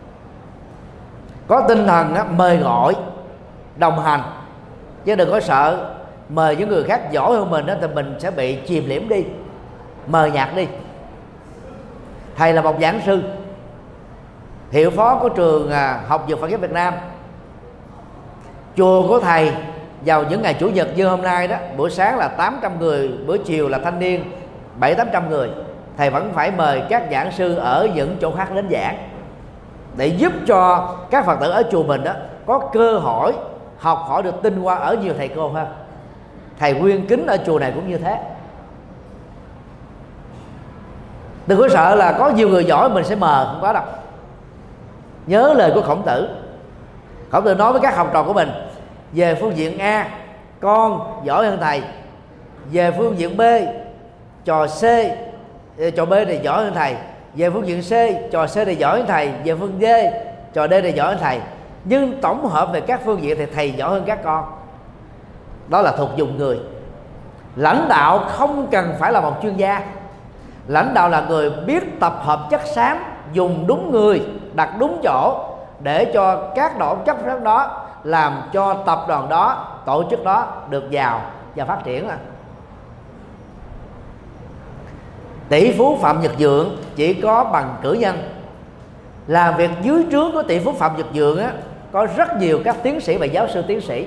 Có tinh thần á, mời gọi, đồng hành, chứ đừng có sợ mời những người khác giỏi hơn mình đó, thì mình sẽ bị chìm liễm đi, mờ nhạt đi. Thầy là một giảng sư, hiệu phó của trường học Dược Phật giáo Việt Nam. Chùa của thầy vào những ngày chủ nhật như hôm nay đó, buổi sáng là tám trăm người, buổi chiều là thanh niên bảy tám trăm người. Thầy vẫn phải mời các giảng sư ở những chỗ khác đến giảng, để giúp cho các Phật tử ở chùa mình đó có cơ hội học hỏi được tinh hoa ở nhiều thầy cô hơn. Thầy Nguyên Kính ở chùa này cũng như thế. Đừng có sợ là có nhiều người giỏi mình sẽ mờ, không có đâu. Nhớ lời của Khổng Tử. Khổng Tử nói với các học trò của mình: về phương diện A, con giỏi hơn thầy. Về phương diện B, trò C, trò B thì giỏi hơn thầy. Về phương diện C, trò C thì giỏi hơn thầy. Về phương D, trò D thì giỏi hơn thầy. Nhưng tổng hợp về các phương diện thì thầy giỏi hơn các con. Đó là thuộc dùng người. Lãnh đạo không cần phải là một chuyên gia. Lãnh đạo là người biết tập hợp chất xám, dùng đúng người, đặt đúng chỗ, để cho các độ chất xám đó làm cho tập đoàn đó, tổ chức đó được giàu và phát triển. Là tỷ phú Phạm Nhật Vượng chỉ có bằng cử nhân. Làm việc dưới trướng của tỷ phú Phạm Nhật Vượng á, có rất nhiều các tiến sĩ và giáo sư tiến sĩ.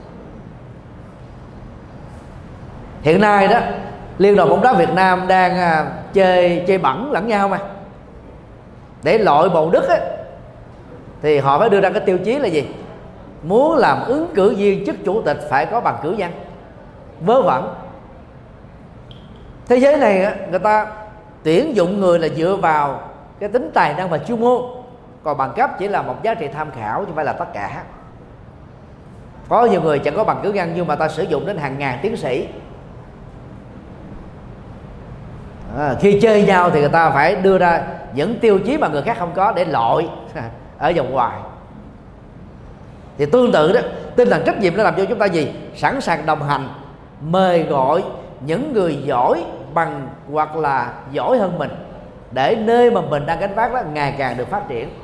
Hiện nay đó, Liên đoàn bóng đá Việt Nam đang à, chơi chơi bẩn lẫn nhau mà. Để loại bộ Đức á, thì họ phải đưa ra cái tiêu chí là gì? Muốn làm ứng cử viên chức chủ tịch phải có bằng cử nhân. Vớ vẩn. Thế giới này á, người ta tuyển dụng người là dựa vào cái tính tài năng và chuyên môn, còn bằng cấp chỉ là một giá trị tham khảo chứ không phải là tất cả. Có nhiều người chẳng có bằng cử nhân nhưng mà ta sử dụng đến hàng ngàn tiến sĩ. À, khi chơi nhau thì người ta phải đưa ra những tiêu chí mà người khác không có để loại ở vòng ngoài. Thì tương tự đó, tinh thần trách nhiệm nó làm cho chúng ta gì? Sẵn sàng đồng hành, mời gọi những người giỏi bằng hoặc là giỏi hơn mình, để nơi mà mình đang gánh vác đó ngày càng được phát triển.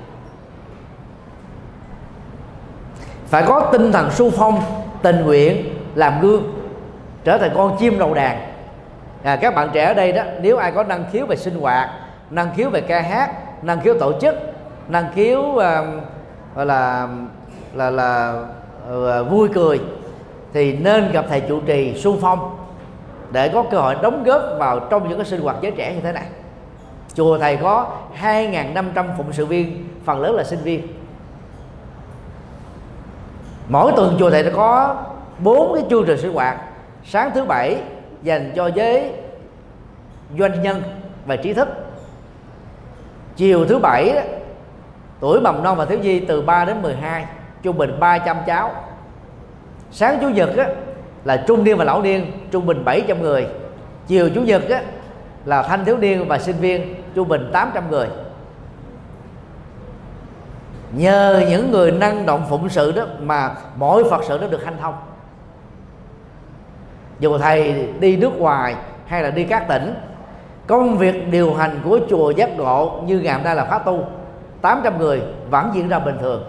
Phải có tinh thần xung phong, tình nguyện, làm gương, trở thành con chim đầu đàn. À, các bạn trẻ ở đây đó, nếu ai có năng khiếu về sinh hoạt, năng khiếu về ca hát, năng khiếu tổ chức, năng khiếu uh, gọi là là là uh, vui cười, thì nên gặp thầy trụ trì xung phong để có cơ hội đóng góp vào trong những cái sinh hoạt giới trẻ như thế này. Chùa thầy có hai nghìn năm trăm phụng sự viên, phần lớn là sinh viên. Mỗi tuần chùa thầy có bốn cái chương trình sinh hoạt. Sáng thứ bảy dành cho giới doanh nhân và trí thức. Chiều thứ bảy đó, tuổi mầm non và thiếu nhi từ ba đến mười hai, trung bình ba trăm cháu. Sáng chủ nhật á, là trung niên và lão niên, trung bình bảy trăm người. Chiều chủ nhật á, là thanh thiếu niên và sinh viên, trung bình tám trăm người. Nhờ những người năng động phụng sự đó mà mọi Phật sự nó được hanh thông. Dù thầy đi nước ngoài hay là đi các tỉnh, công việc điều hành của chùa Giác Ngộ như ngày hôm nay là khóa tu tám trăm người vẫn diễn ra bình thường.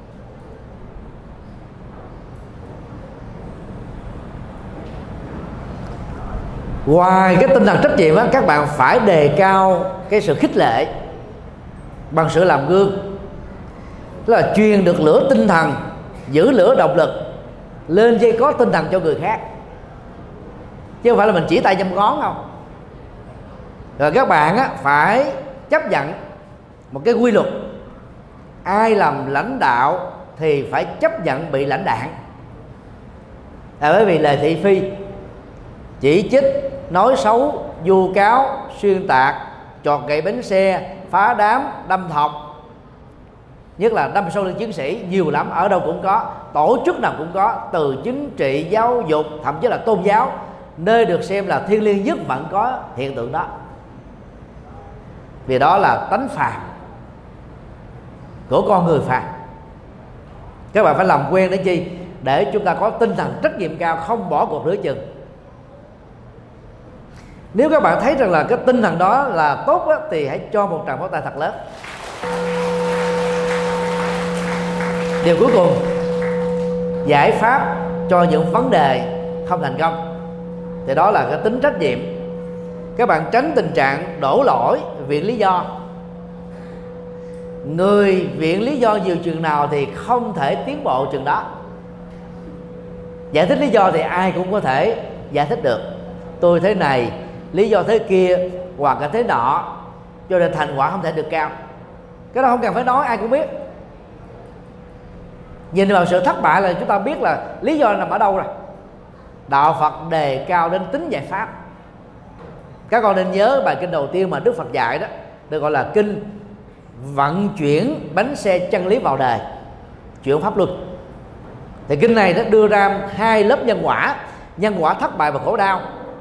Ngoài cái tinh thần trách nhiệm á, các bạn phải đề cao cái sự khích lệ bằng sự làm gương. Tức là truyền được lửa tinh thần, giữ lửa động lực, lên dây có tinh thần cho người khác, chứ không phải là mình chỉ tay nhâm ngón không. Rồi các bạn á, phải chấp nhận một cái quy luật: ai làm lãnh đạo thì phải chấp nhận bị lãnh đạn. À, bởi vì lời thị phi chỉ trích nói xấu, vu cáo, xuyên tạc, chọt gậy bánh xe, phá đám, đâm thọc, nhất là đâm sau lưng chiến sĩ, nhiều lắm, ở đâu cũng có, tổ chức nào cũng có, từ chính trị, giáo dục, thậm chí là tôn giáo, nơi được xem là thiêng liêng nhất vẫn có hiện tượng đó. Vì đó là tánh phàm của con người phàm. Các bạn phải làm quen để chi? Để chúng ta có tinh thần trách nhiệm cao, không bỏ cuộc nửa chừng. Nếu các bạn thấy rằng là cái tinh thần đó là tốt á, thì hãy cho một tràng pháo tay thật lớn. Điều cuối cùng, giải pháp cho những vấn đề không thành công, thì đó là cái tính trách nhiệm. Các bạn tránh tình trạng đổ lỗi, viện lý do. Người viện lý do nhiều chừng nào thì không thể tiến bộ chừng đó. Giải thích lý do thì ai cũng có thể giải thích được. Tôi thế này, lý do thế kia, hoặc là thế nọ, cho nên thành quả không thể được cao. Cái đó không cần phải nói, ai cũng biết. Nhìn vào sự thất bại là chúng ta biết là lý do nằm ở đâu rồi. Đạo Phật đề cao đến tính giải pháp. Các con nên nhớ bài kinh đầu tiên mà Đức Phật dạy đó, được gọi là kinh vận chuyển bánh xe chân lý vào đời, chuyển pháp luân. Thì kinh này nó đưa ra hai lớp nhân quả: nhân quả thất bại và khổ đau.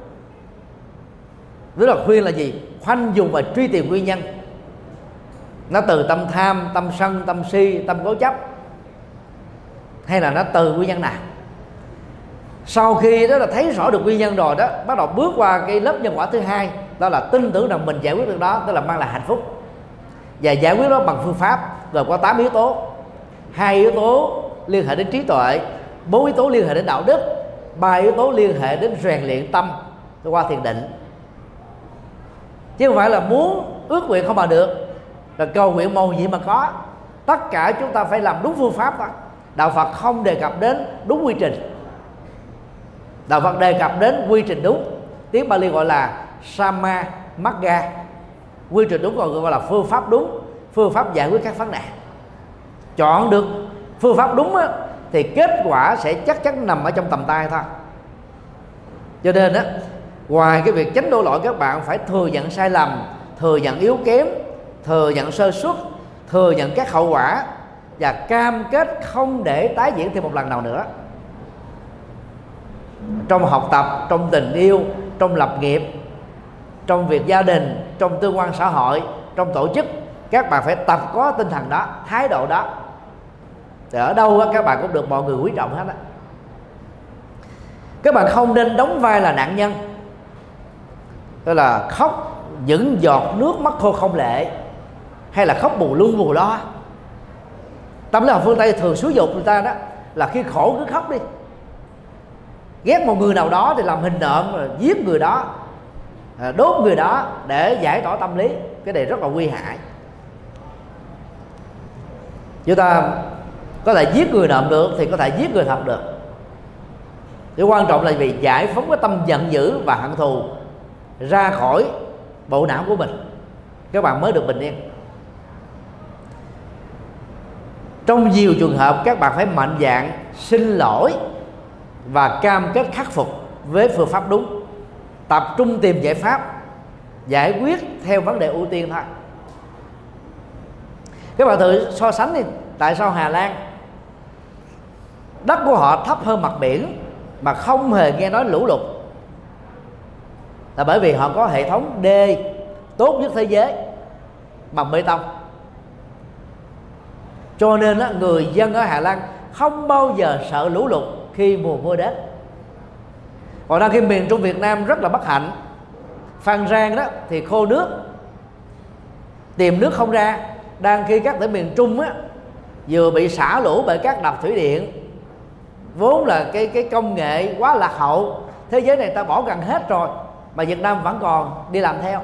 Đức là khuyên là gì? Khoanh dùng và truy tìm nguyên nhân. Nó từ tâm tham, tâm sân, tâm si, tâm cố chấp, hay là nó từ nguyên nhân nào? Sau khi đó là thấy rõ được nguyên nhân rồi đó, bắt đầu bước qua cái lớp nhân quả thứ hai, đó là tin tưởng rằng mình giải quyết được đó, tức là mang lại hạnh phúc. Và giải quyết đó bằng phương pháp gồm có tám yếu tố. Hai yếu tố liên hệ đến trí tuệ, bốn yếu tố liên hệ đến đạo đức, ba yếu tố liên hệ đến rèn luyện tâm qua thiền định. Chứ không phải là muốn ước nguyện không mà được, là cầu nguyện mầu gì mà có. Tất cả chúng ta phải làm đúng phương pháp đó. Đạo Phật không đề cập đến đúng quy trình. Đạo Phật đề cập đến quy trình đúng, tiếng Bali gọi là Samma Magga. Quy trình đúng còn gọi là phương pháp đúng, phương pháp giải quyết các vấn đề. Chọn được phương pháp đúng á, thì kết quả sẽ chắc chắn nằm ở trong tầm tay thôi. Cho nên á, ngoài cái việc tránh đổ lỗi, các bạn phải thừa nhận sai lầm, thừa nhận yếu kém, thừa nhận sơ suất, thừa nhận các hậu quả, và cam kết không để tái diễn thêm một lần nào nữa. Trong học tập, trong tình yêu, trong lập nghiệp, trong việc gia đình, trong tương quan xã hội, trong tổ chức, các bạn phải tập có tinh thần đó, thái độ đó. Thì ở đâu đó, các bạn cũng được mọi người quý trọng hết á. Các bạn không nên đóng vai là nạn nhân, tức là khóc những giọt nước mắt khô không lệ, hay là khóc bù lu bù lo. Tâm lý học phương Tây thường xúi dục người ta đó là khi khổ cứ khóc đi, ghét một người nào đó thì làm hình nộm, giết người đó, đốt người đó để giải tỏa tâm lý. Cái này rất là nguy hại. Chúng ta có thể giết người nộm được thì có thể giết người thật được. Cái quan trọng là vì giải phóng cái tâm giận dữ và hận thù ra khỏi bộ não của mình, các bạn mới được bình yên. Trong nhiều trường hợp các bạn phải mạnh dạn xin lỗi và cam kết khắc phục với phương pháp đúng, tập trung tìm giải pháp giải quyết theo vấn đề ưu tiên thôi. Các bạn thử so sánh đi, tại sao Hà Lan đất của họ thấp hơn mặt biển mà không hề nghe nói lũ lụt? Là bởi vì họ có hệ thống đê tốt nhất thế giới bằng bê tông. Cho nên đó, người dân ở Hà Lan không bao giờ sợ lũ lụt khi mùa mưa đến. Còn đang khi miền Trung Việt Nam rất là bất hạnh, Phan Rang đó thì khô nước, tìm nước không ra. Đang khi các tỉnh miền Trung á, vừa bị xả lũ bởi các đập thủy điện, vốn là cái cái công nghệ quá lạc hậu, thế giới này ta bỏ gần hết rồi, mà Việt Nam vẫn còn đi làm theo.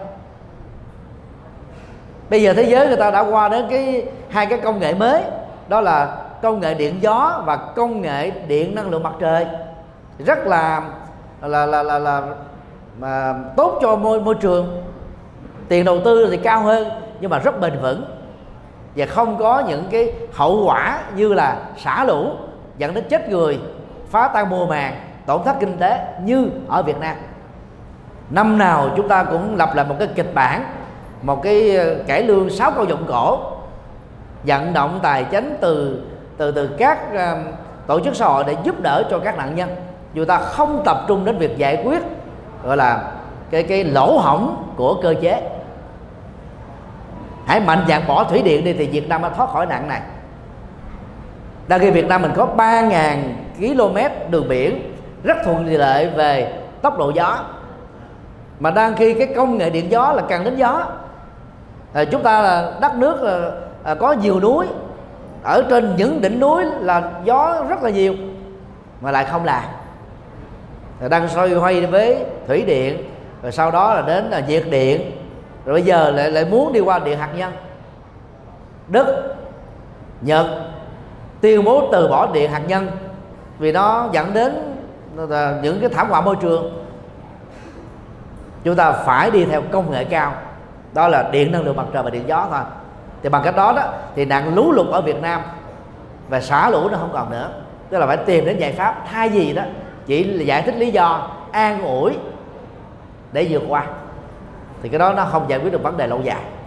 Bây giờ thế giới người ta đã qua đến cái hai cái công nghệ mới, đó là công nghệ điện gió và công nghệ điện năng lượng mặt trời, rất là là là là, là mà tốt cho môi môi trường. Tiền đầu tư thì cao hơn nhưng mà rất bền vững và không có những cái hậu quả như là xả lũ dẫn đến chết người, phá tan mùa màng, tổn thất kinh tế như ở Việt Nam. Năm nào chúng ta cũng lập lại một cái kịch bản, một cái cải lương sáu câu giọng cổ, vận động tài chánh từ từ từ các uh, tổ chức xã hội để giúp đỡ cho các nạn nhân. Chúng ta không tập trung đến việc giải quyết gọi là cái cái lỗ hổng của cơ chế. Hãy mạnh dạn bỏ thủy điện đi thì Việt Nam mới thoát khỏi nạn này. Đang khi Việt Nam mình có ba nghìn ki lô mét đường biển, rất thuận lợi về tốc độ gió, mà đang khi cái công nghệ điện gió là càng đến gió. À, chúng ta là đất nước là, à, có nhiều núi, ở trên những đỉnh núi là gió rất là nhiều mà lại không làm. À, đang xoay hoay với thủy điện, rồi sau đó là đến là nhiệt điện, rồi bây giờ lại lại muốn đi qua điện hạt nhân. Đức, Nhật tuyên bố từ bỏ điện hạt nhân vì nó dẫn đến những cái thảm họa môi trường. Chúng ta phải đi theo công nghệ cao, đó là điện năng lượng mặt trời và điện gió thôi. Thì bằng cách đó đó thì nạn lũ lụt ở Việt Nam và xả lũ nó không còn nữa. Tức là phải tìm đến giải pháp, thay vì đó chỉ là giải thích lý do an ủi để vượt qua, thì cái đó nó không giải quyết được vấn đề lâu dài.